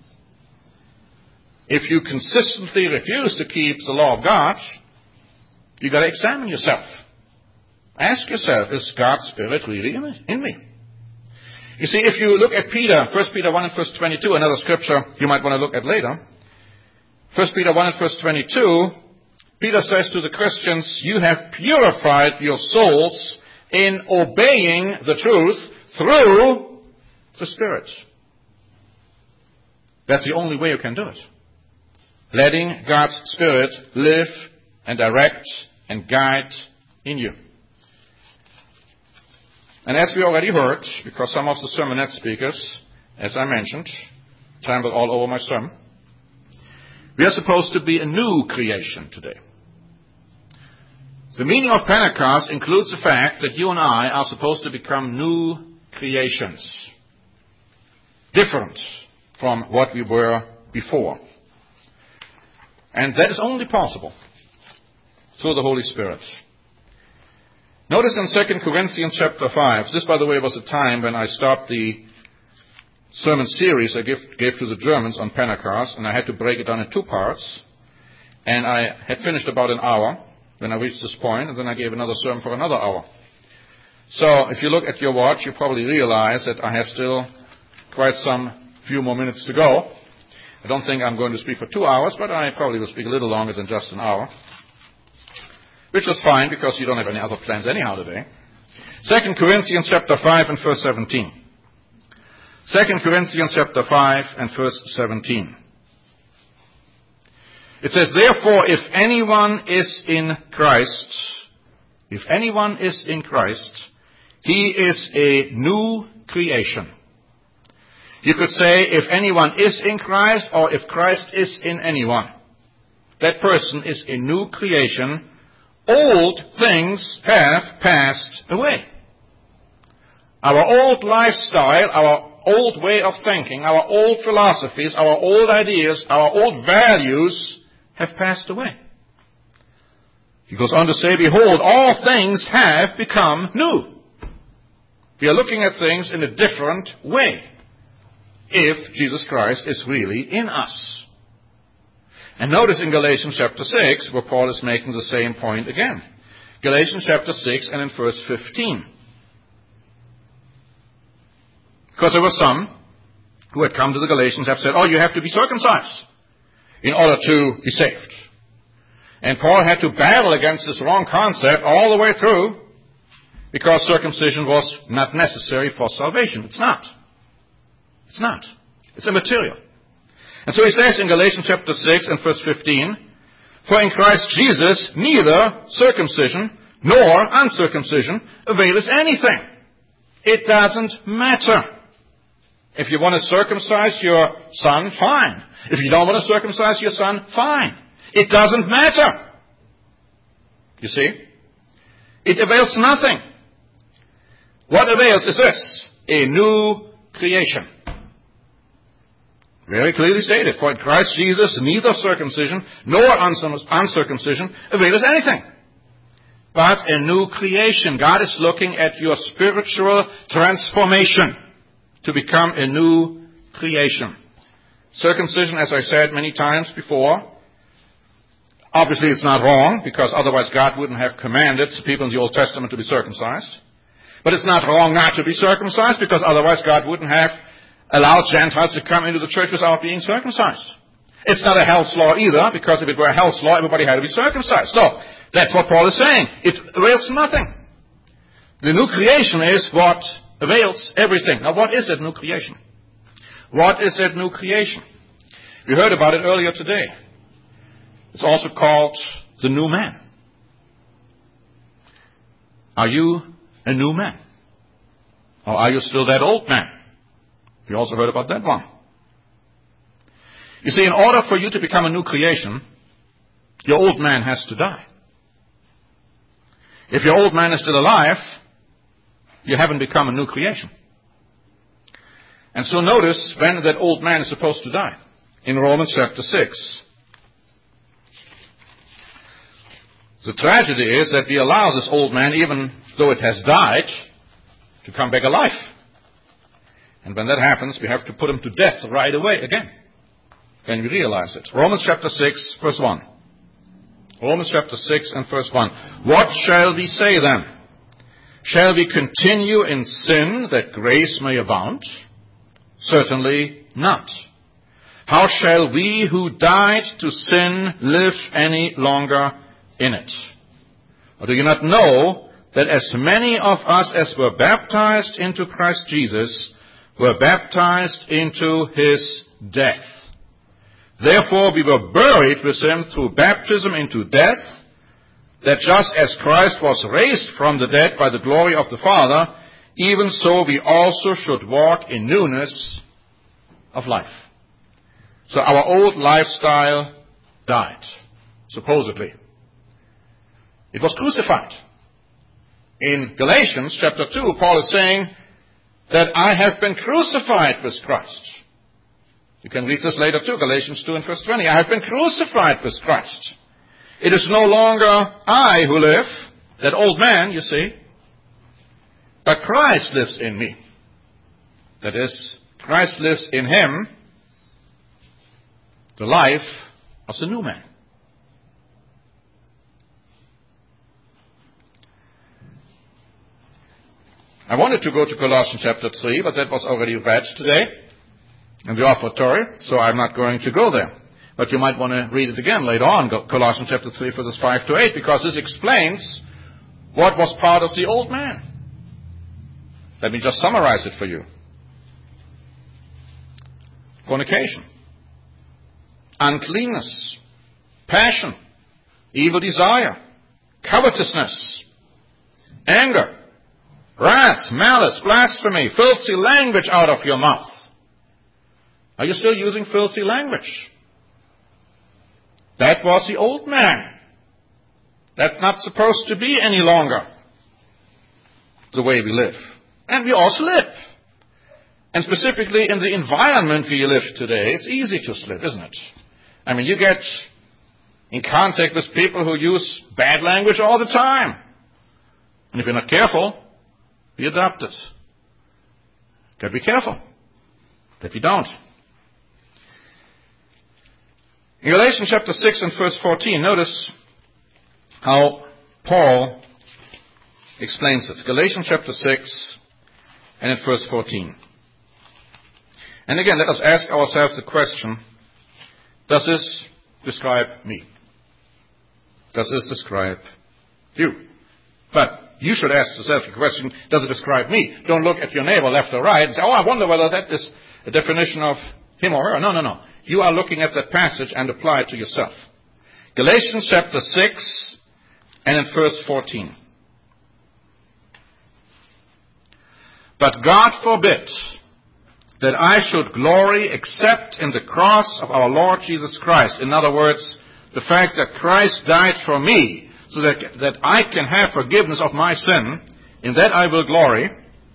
If you consistently refuse to keep the law of God, you've got to examine yourself. Ask yourself, is God's Spirit really in me? You see, if you look at Peter, 1 Peter 1 and verse 22, another scripture you might want to look at later. 1 Peter 1 and verse 22, Peter says to the Christians, you have purified your souls in obeying the truth through the Spirit. That's the only way you can do it. Letting God's Spirit live and direct and guide in you. And as we already heard, because some of the sermonette speakers, as I mentioned, trembled all over my sermon, we are supposed to be a new creation today. The meaning of Pentecost includes the fact that you and I are supposed to become new creations, different from what we were before. And that is only possible through the Holy Spirit. Notice in 2 Corinthians chapter 5, this, by the way, was a time when I stopped the sermon series I gave to the Germans on Pentecost, and I had to break it down in two parts. And I had finished about an hour when I reached this point, and then I gave another sermon for another hour. So if you look at your watch, you probably realize that I have still quite some few more minutes to go. I don't think I'm going to speak for 2 hours, but I probably will speak a little longer than just an hour, which is fine because you don't have any other plans anyhow today. 2 Corinthians chapter 5 and verse 17. 2 Corinthians chapter 5 and verse 17. It says, therefore, if anyone is in Christ, he is a new creation. You could say, if anyone is in Christ, or if Christ is in anyone. That person is a new creation. Old things have passed away. Our old lifestyle, our old way of thinking, our old philosophies, our old ideas, our old values have passed away. He goes on to say, behold, all things have become new. We are looking at things in a different way if Jesus Christ is really in us. And notice in Galatians chapter 6 where Paul is making the same point again. Galatians chapter 6 and in verse 15. Because there were some who had come to the Galatians have said, oh, you have to be circumcised in order to be saved. And Paul had to battle against this wrong concept all the way through because circumcision was not necessary for salvation. It's not. It's not. It's immaterial. And so he says in Galatians chapter 6 and verse 15, for in Christ Jesus neither circumcision nor uncircumcision availeth anything. It doesn't matter. If you want to circumcise your son, fine. If you don't want to circumcise your son, fine. It doesn't matter. You see? It avails nothing. What avails is this: a new creation. Very clearly stated. For in Christ Jesus neither circumcision nor uncircumcision availeth anything, but a new creation. God is looking at your spiritual transformation to become a new creation. Circumcision, as I said many times before, obviously it's not wrong, because otherwise God wouldn't have commanded people in the Old Testament to be circumcised. But it's not wrong not to be circumcised, because otherwise God wouldn't have allowed Gentiles to come into the church without being circumcised. It's not a health law either, because if it were a health law, everybody had to be circumcised. So, that's what Paul is saying. It avails nothing. The new creation is what avails everything. Now, what is that new creation? What is that new creation? We heard about it earlier today. It's also called the new man. Are you a new man? Or are you still that old man? We also heard about that one. You see, in order for you to become a new creation, your old man has to die. If your old man is still alive, you haven't become a new creation. And so notice when that old man is supposed to die. In Romans chapter 6. The tragedy is that we allow this old man, even though it has died, to come back alive. And when that happens, we have to put him to death right away again. When we realize it. Romans chapter 6, verse 1. Romans chapter 6 and verse 1. What shall we say then? Shall we continue in sin that grace may abound? Certainly not. How shall we who died to sin live any longer in it? Or do you not know that as many of us as were baptized into Christ Jesus were baptized into his death. Therefore we were buried with him through baptism into death, that just as Christ was raised from the dead by the glory of the Father, even so we also should walk in newness of life. So our old lifestyle died, supposedly. It was crucified. In Galatians chapter 2, Paul is saying that I have been crucified with Christ. You can read this later too, Galatians 2 and verse 20. I have been crucified with Christ. It is no longer I who live, that old man, you see, but Christ lives in me. That is, Christ lives in him, the life of the new man. I wanted to go to Colossians chapter 3, but that was already read today in the offertory, so I'm not going to go there. But you might want to read it again later on, Colossians chapter 3, verses 5 to 8, because this explains what was part of the old man. Let me just summarize it for you. Fornication, uncleanness, passion, evil desire, covetousness, anger, wrath, malice, blasphemy, filthy language out of your mouth. Are you still using filthy language? That was the old man. That's not supposed to be any longer the way we live. And we all slip. And specifically in the environment we live today, it's easy to slip, isn't it? I mean, you get in contact with people who use bad language all the time. And if you're not careful, we adopt it. Got to be careful that we don't. In Galatians chapter 6 and verse 14, notice how Paul explains it. Galatians chapter 6 and in verse 14. And again, let us ask ourselves the question, does this describe me? Does this describe you? But you should ask yourself the question, does it describe me? Don't look at your neighbor left or right and say, oh, I wonder whether that is a definition of him or her. No. You are looking at that passage and apply it to yourself. Galatians chapter 6 and in verse 14. But God forbid that I should glory except in the cross of our Lord Jesus Christ. In other words, the fact that Christ died for me so that I can have forgiveness of my sin, in that I will glory,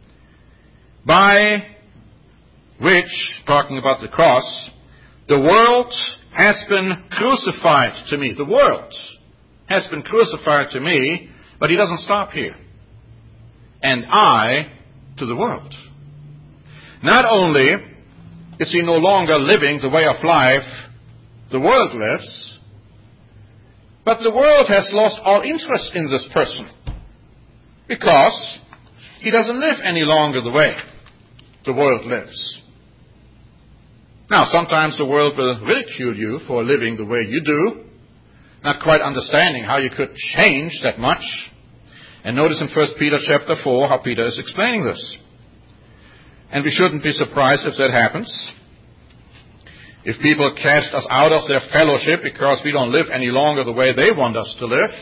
by which, talking about the cross, the world has been crucified to me. The world has been crucified to me, but he doesn't stop here. And I to the world. Not only is he no longer living the way of life the world lives, but the world has lost all interest in this person because he doesn't live any longer the way the world lives. Now, sometimes the world will ridicule you for living the way you do, not quite understanding how you could change that much. And notice in 1 Peter chapter 4 how Peter is explaining this. And we shouldn't be surprised if that happens. If people cast us out of their fellowship because we don't live any longer the way they want us to live.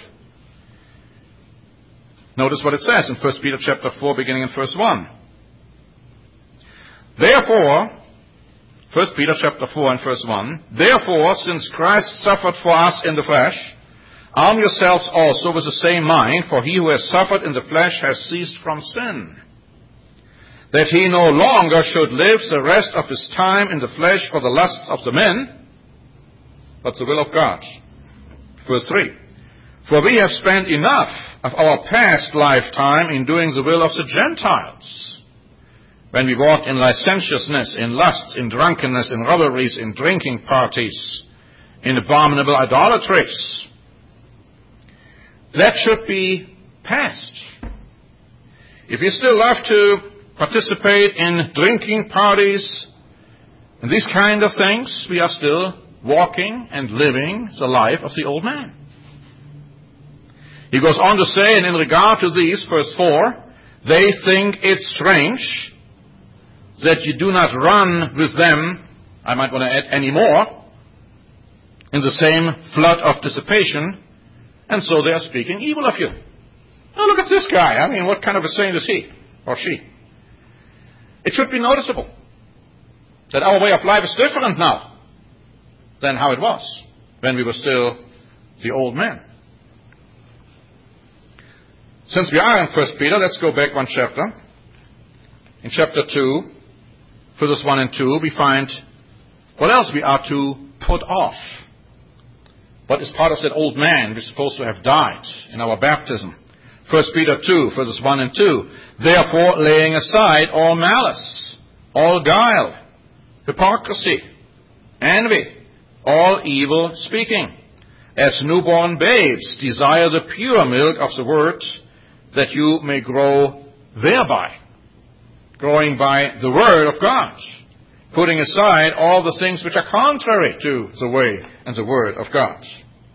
Notice what it says in 1 Peter chapter 4 beginning in verse 1. Therefore, 1 Peter chapter 4 and verse 1, therefore, since Christ suffered for us in the flesh, arm yourselves also with the same mind, for he who has suffered in the flesh has ceased from sin, that he no longer should live the rest of his time in the flesh for the lusts of the men, but the will of God. Verse 3, for we have spent enough of our past lifetime in doing the will of the Gentiles, when we walked in licentiousness, in lusts, in drunkenness, in revelries, in drinking parties, in abominable idolatries. That should be past. If you still love to participate in drinking parties and these kind of things, we are still walking and living the life of the old man. He goes on to say, and in regard to these, verse 4, they think it strange that you do not run with them, I might want to add any more, in the same flood of dissipation, and so they are speaking evil of you. Oh, look at this guy. I mean, what kind of a saint is he or she? It should be noticeable that our way of life is different now than how it was when we were still the old man. Since we are in 1 Peter, let's go back one chapter. In chapter 2, verses 1 and 2, we find what else we are to put off. What is part of that old man we're supposed to have died in our baptism. 1 Peter 2, verses 1 and 2. Therefore, laying aside all malice, all guile, hypocrisy, envy, all evil speaking. As newborn babes, desire the pure milk of the word, that you may grow thereby. Growing by the word of God. Putting aside all the things which are contrary to the way and the word of God.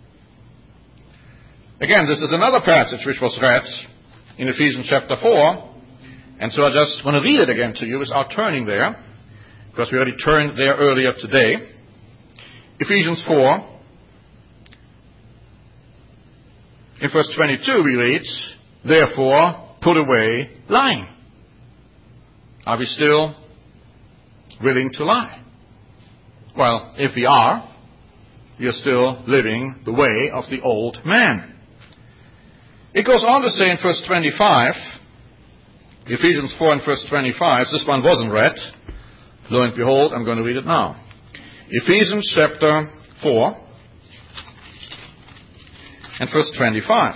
Again, this is another passage which was read in Ephesians chapter 4. And so I just want to read it again to you without turning there, because we already turned there earlier today. Ephesians 4. In verse 22 we read, therefore put away lying. Are we still willing to lie? Well, if we are still living the way of the old man. It goes on to say in verse 25, Ephesians 4 and verse 25, this one wasn't read. Lo and behold, I'm going to read it now. Ephesians chapter 4 and verse 25.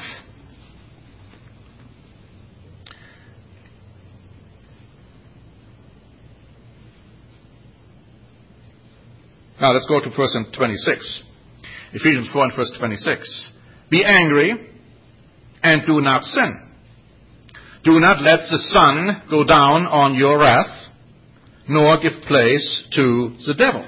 Now let's go to verse 26. Ephesians 4 and verse 26. Be angry and do not sin. Do not let the sun go down on your wrath, nor give place to the devil.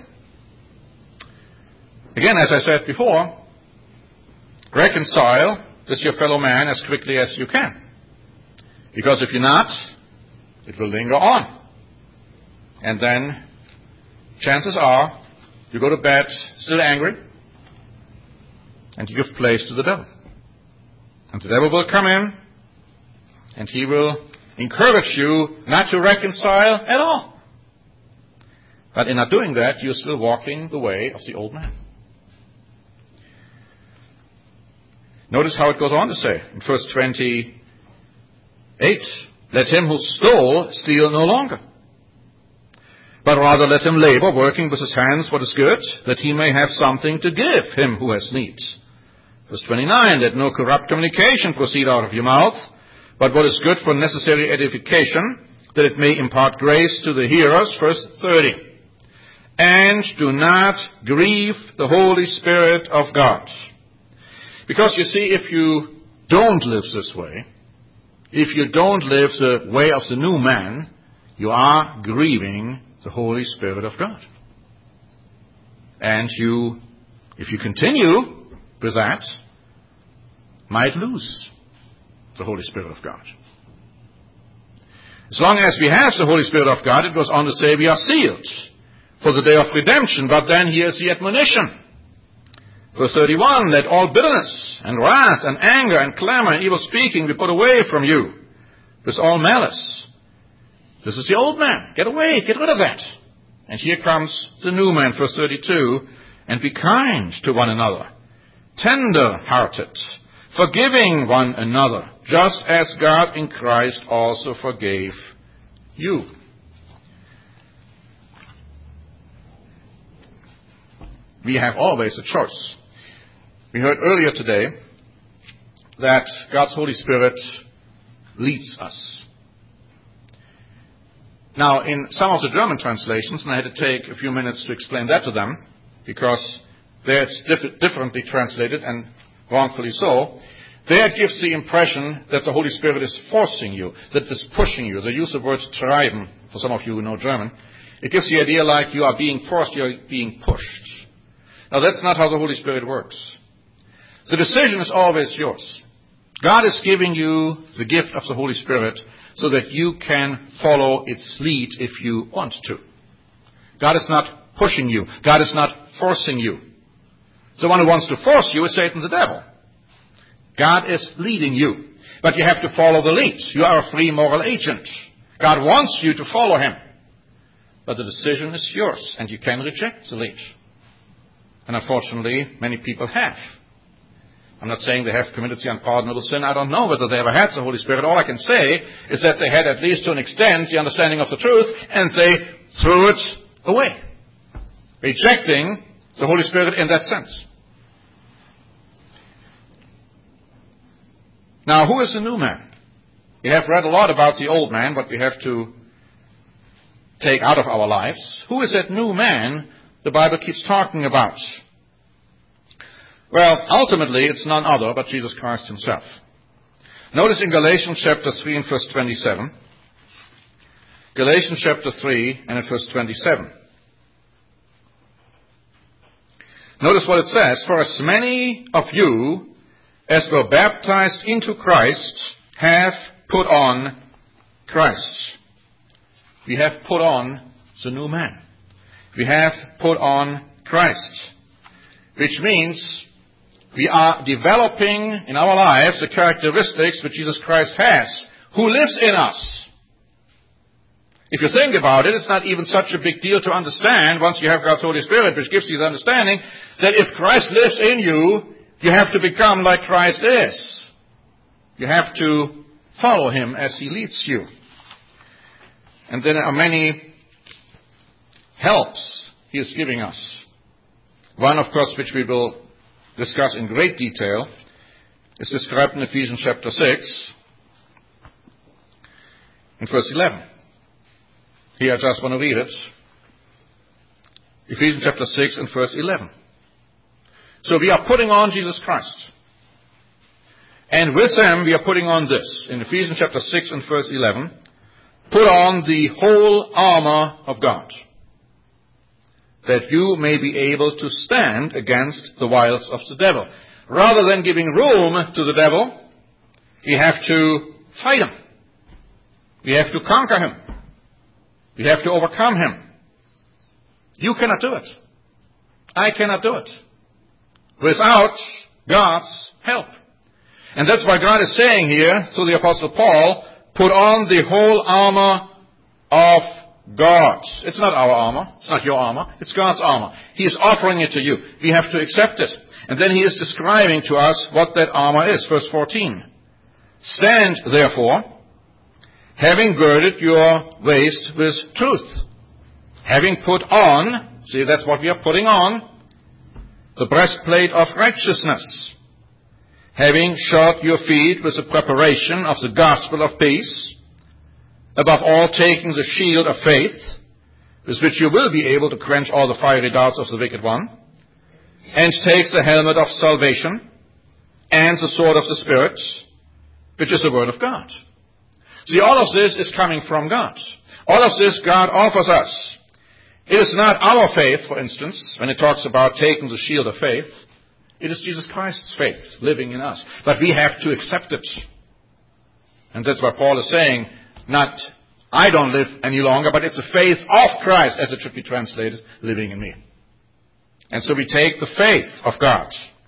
Again, as I said before, reconcile with your fellow man as quickly as you can. Because if you're not, it will linger on. And then chances are you go to bed still angry, and you give place to the devil. And the devil will come in, and he will encourage you not to reconcile at all. But in not doing that, you're still walking the way of the old man. Notice how it goes on to say in verse 28, let him who stole steal no longer, but rather let him labor, working with his hands what is good, that he may have something to give him who has need. Verse 29, let no corrupt communication proceed out of your mouth, but what is good for necessary edification, that it may impart grace to the hearers. Verse 30, and do not grieve the Holy Spirit of God. Because you see, if you don't live this way, if you don't live the way of the new man, you are grieving the Holy Spirit of God. And you, if you continue with that, might lose the Holy Spirit of God. As long as we have the Holy Spirit of God, it goes on to say we are sealed for the day of redemption. But then here's the admonition. Verse 31, let all bitterness and wrath and anger and clamor and evil speaking be put away from you with all malice. This is the old man. Get away. Get rid of that. And here comes the new man, verse 32. And be kind to one another, tender-hearted, forgiving one another, just as God in Christ also forgave you. We have always a choice. We heard earlier today that God's Holy Spirit leads us. Now, in some of the German translations, and I had to take a few minutes to explain that to them, because there it's differently translated, and wrongfully so, there it gives the impression that the Holy Spirit is forcing you, that is pushing you. They use the word treiben, for some of you who know German. It gives the idea like you are being forced, you are being pushed. Now, that's not how the Holy Spirit works. The decision is always yours. God is giving you the gift of the Holy Spirit so that you can follow its lead if you want to. God is not pushing you. God is not forcing you. The one who wants to force you is Satan the devil. God is leading you. But you have to follow the lead. You are a free moral agent. God wants you to follow him. But the decision is yours, and you can reject the lead. And unfortunately, many people have. I'm not saying they have committed the unpardonable sin. I don't know whether they ever had the Holy Spirit. All I can say is that they had, at least to an extent, the understanding of the truth, and they threw it away, rejecting the Holy Spirit in that sense. Now, who is the new man? We have read a lot about the old man, what we have to take out of our lives. Who is that new man the Bible keeps talking about? Well, ultimately, it's none other but Jesus Christ himself. Notice in Galatians chapter 3 and verse 27. Galatians chapter 3 and at verse 27. Notice what it says. For as many of you as were baptized into Christ have put on Christ. We have put on the new man. We have put on Christ. Which means we are developing in our lives the characteristics which Jesus Christ has, who lives in us. If you think about it, it's not even such a big deal to understand, once you have God's Holy Spirit, which gives you the understanding, that if Christ lives in you, you have to become like Christ is. You have to follow him as he leads you. And there are many helps he is giving us. One, of course, which we will discuss in great detail, is described in Ephesians chapter 6, in verse 11. Here I just want to read it. Ephesians chapter 6 and verse 11. So we are putting on Jesus Christ. And with him we are putting on this. In Ephesians chapter 6 and verse 11, put on the whole armor of God, that you may be able to stand against the wiles of the devil. Rather than giving room to the devil, we have to fight him. We have to conquer him. We have to overcome him. You cannot do it. I cannot do it without God's help. And that's why God is saying here to the Apostle Paul, put on the whole armor of God. It's not our armor. It's not your armor. It's God's armor. He is offering it to you. We have to accept it. And then he is describing to us what that armor is. Verse 14. Stand, therefore, having girded your waist with truth, having put on, see, that's what we are putting on, the breastplate of righteousness, having shod your feet with the preparation of the gospel of peace, above all taking the shield of faith, with which you will be able to quench all the fiery darts of the wicked one, and take the helmet of salvation and the sword of the Spirit, which is the word of God. See, all of this is coming from God. All of this God offers us. It is not our faith, for instance, when it talks about taking the shield of faith. It is Jesus Christ's faith living in us. But we have to accept it. And that's why Paul is saying, not I don't live any longer, but it's the faith of Christ, as it should be translated, living in me. And so we take the faith of God.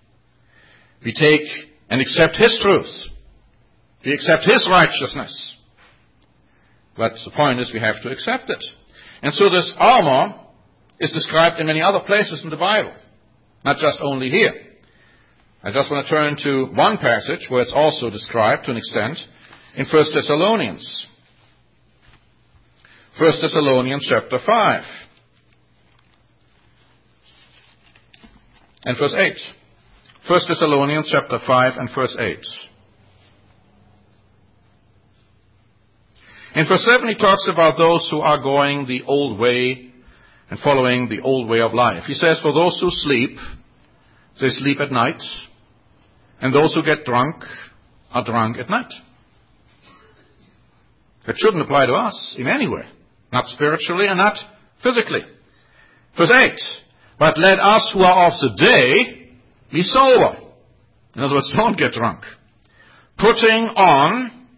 We take and accept his truth. We accept his righteousness. But the point is we have to accept it. And so this armor is described in many other places in the Bible, not just only here. I just want to turn to one passage where it's also described to an extent in 1 Thessalonians. 1 Thessalonians chapter 5 and verse 8. 1 Thessalonians chapter 5 and verse 8. In verse 7 he talks about those who are going the old way and following the old way of life. He says, for those who sleep, they sleep at night, and those who get drunk are drunk at night. That shouldn't apply to us in any way, not spiritually and not physically. Verse 8, but let us who are of the day be sober. In other words, don't get drunk. Putting on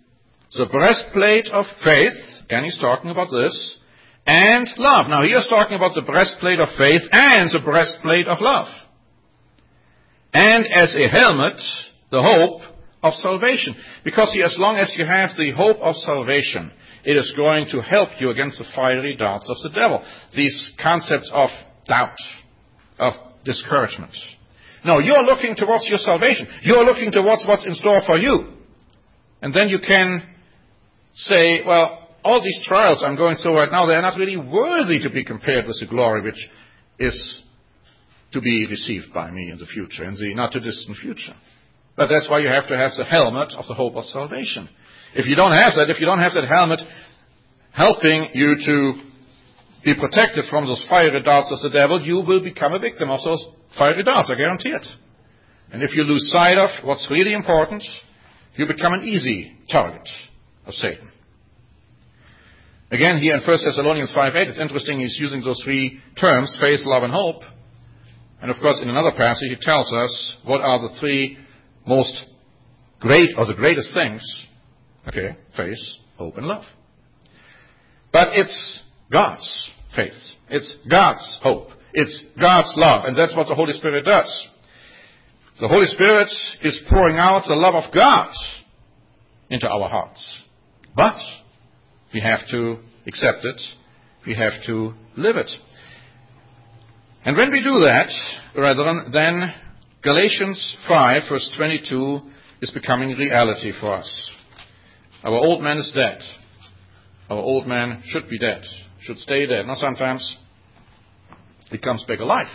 the breastplate of faith, again he's talking about this, and love. Now he is talking about the breastplate of faith and the breastplate of love. And as a helmet, the hope of salvation. Because as long as you have the hope of salvation, it is going to help you against the fiery darts of the devil. These concepts of doubt, of discouragement. No, you're looking towards your salvation. You're looking towards what's in store for you. And then you can say, well, all these trials I'm going through right now, they're not really worthy to be compared with the glory which is to be received by me in the future, in the not too distant future. But that's why you have to have the helmet of the hope of salvation. If you don't have that helmet helping you to be protected from those fiery darts of the devil, you will become a victim of those fiery darts, I guarantee it. And if you lose sight of what's really important, you become an easy target of Satan. Again, here in 1 Thessalonians 5:8, it's interesting he's using those three terms, faith, love, and hope. And of course, in another passage, he tells us what are the three most great or the greatest things. Okay, faith, hope, and love. But it's God's faith. It's God's hope. It's God's love. And that's what the Holy Spirit does. The Holy Spirit is pouring out the love of God into our hearts. But we have to accept it. We have to live it. And when we do that, brethren, then Galatians 5, verse 22 is becoming reality for us. Our old man is dead. Our old man should be dead, should stay dead. Now sometimes he comes back alive.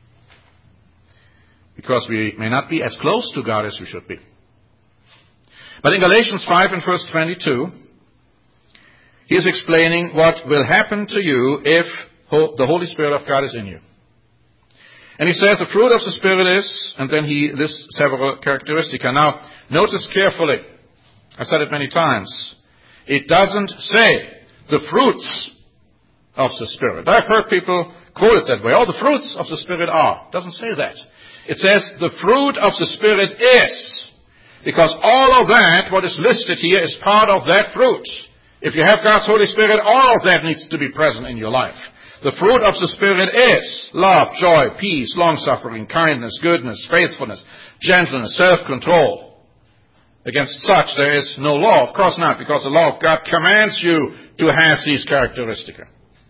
Because we may not be as close to God as we should be. But in Galatians 5 and verse 22, he is explaining what will happen to you if the Holy Spirit of God is in you. And he says the fruit of the Spirit is, and then he lists several characteristics. Now, notice carefully, I've said it many times, it doesn't say the fruits of the Spirit. I've heard people quote it that way. Oh, the fruits of the Spirit are. It doesn't say that. It says the fruit of the Spirit is. Because all of that, what is listed here, is part of that fruit. If you have God's Holy Spirit, all of that needs to be present in your life. The fruit of the Spirit is love, joy, peace, long-suffering, kindness, goodness, faithfulness, gentleness, self-control. Against such there is no law. Of course not, because the law of God commands you to have these characteristics.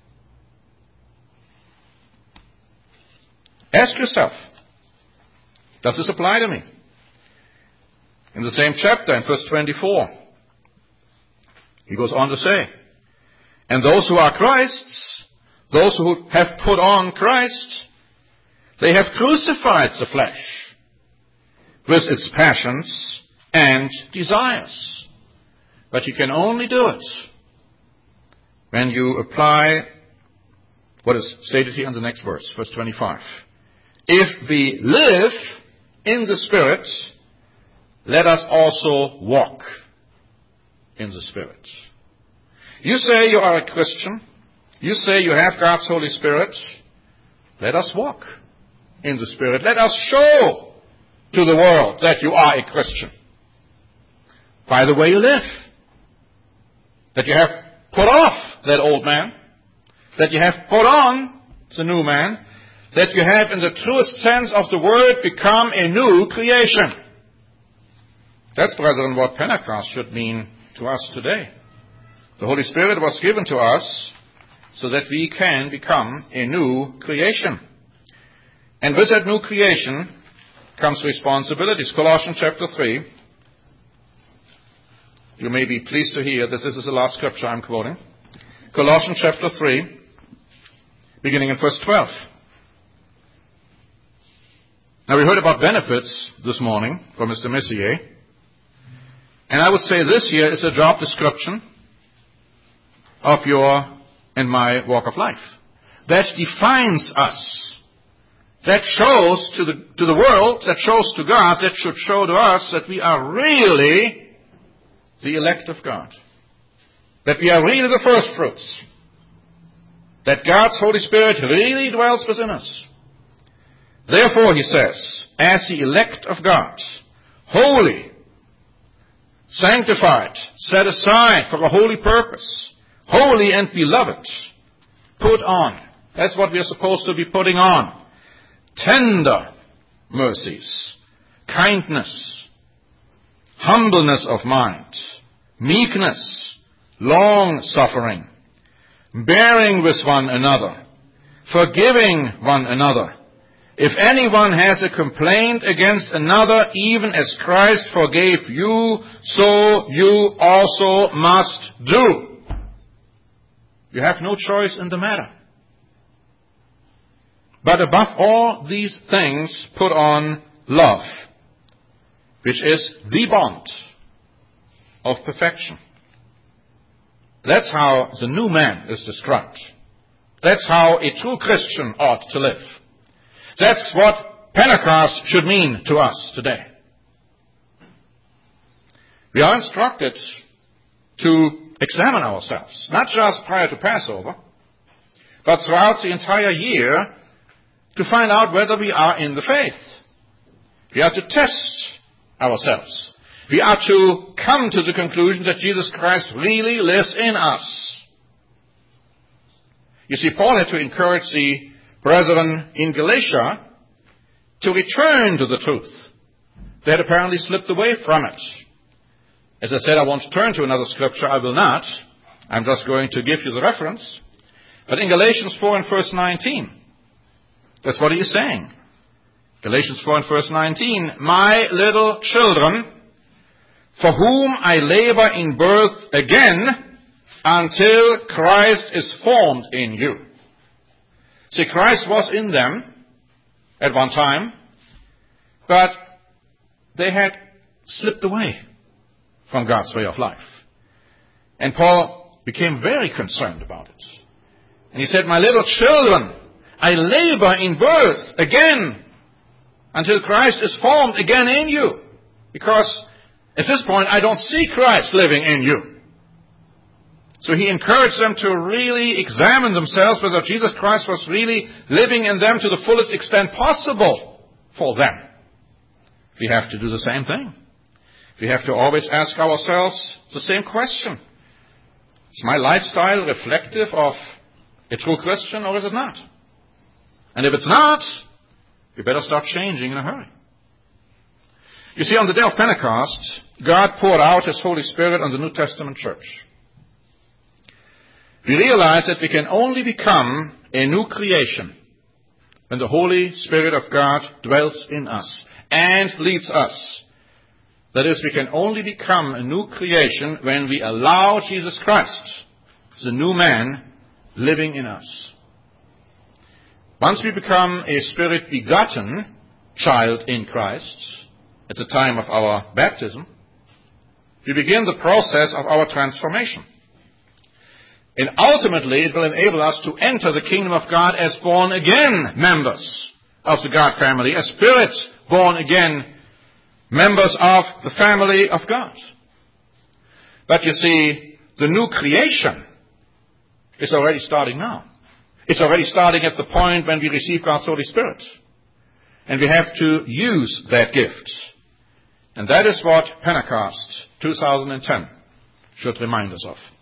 Ask yourself, does this apply to me? In the same chapter, in verse 24, he goes on to say, and those who are Christ's, those who have put on Christ, they have crucified the flesh with its passions and desires. But you can only do it when you apply what is stated here in the next verse, verse 25. If we live in the Spirit, let us also walk in the Spirit. You say you are a Christian. You say you have God's Holy Spirit. Let us walk in the Spirit. Let us show to the world that you are a Christian. By the way you live. That you have put off that old man. That you have put on the new man. That you have, in the truest sense of the word, become a new creation. That's, brethren, what Pentecost should mean to us today. The Holy Spirit was given to us so that we can become a new creation. And with that new creation comes responsibilities. Colossians chapter 3. You may be pleased to hear that this is the last scripture I'm quoting. Colossians chapter 3, beginning in verse 12. Now we heard about benefits this morning from Mr. Messier. And I would say this here is a job description of your and my walk of life. That defines us. That shows to the world, that shows to God, that should show to us that we are really the elect of God. That we are really the first fruits. That God's Holy Spirit really dwells within us. Therefore, he says, as the elect of God, holy, sanctified, set aside for a holy purpose, holy and beloved, put on. That's what we are supposed to be putting on. Tender mercies, kindness, humbleness of mind, meekness, long-suffering, bearing with one another, forgiving one another. If anyone has a complaint against another, even as Christ forgave you, so you also must do. You have no choice in the matter. But above all these things, put on love, which is the bond of perfection. That's how the new man is described. That's how a true Christian ought to live. That's what Pentecost should mean to us today. We are instructed to examine ourselves, not just prior to Passover, but throughout the entire year, to find out whether we are in the faith. We are to test ourselves. We are to come to the conclusion that Jesus Christ really lives in us. You see, Paul had to encourage the brethren in Galatia to return to the truth. They had apparently slipped away from it. As I said, I want to turn to another scripture. I will not. I'm just going to give you the reference. But in Galatians 4 and verse 19, that's what he is saying. Galatians 4 and verse 19, my little children, for whom I labor in birth again, until Christ is formed in you. See, Christ was in them at one time, but they had slipped away from God's way of life. And Paul became very concerned about it. And he said, my little children, I labor in birth again until Christ is formed again in you. Because at this point, I don't see Christ living in you. So he encouraged them to really examine themselves whether Jesus Christ was really living in them to the fullest extent possible for them. We have to do the same thing. We have to always ask ourselves the same question. Is my lifestyle reflective of a true Christian, or is it not? And if it's not, we better start changing in a hurry. You see, on the day of Pentecost, God poured out His Holy Spirit on the New Testament church. We realize that we can only become a new creation when the Holy Spirit of God dwells in us and leads us. That is, we can only become a new creation when we allow Jesus Christ, the new man, living in us. Once we become a Spirit-begotten child in Christ, at the time of our baptism, we begin the process of our transformation. And ultimately, it will enable us to enter the kingdom of God as born-again members of the God family, as Spirit-born-again members of the family of God. But you see, the new creation is already starting now. It's already starting at the point when we receive God's Holy Spirit. And we have to use that gift. And that is what Pentecost 2010 should remind us of.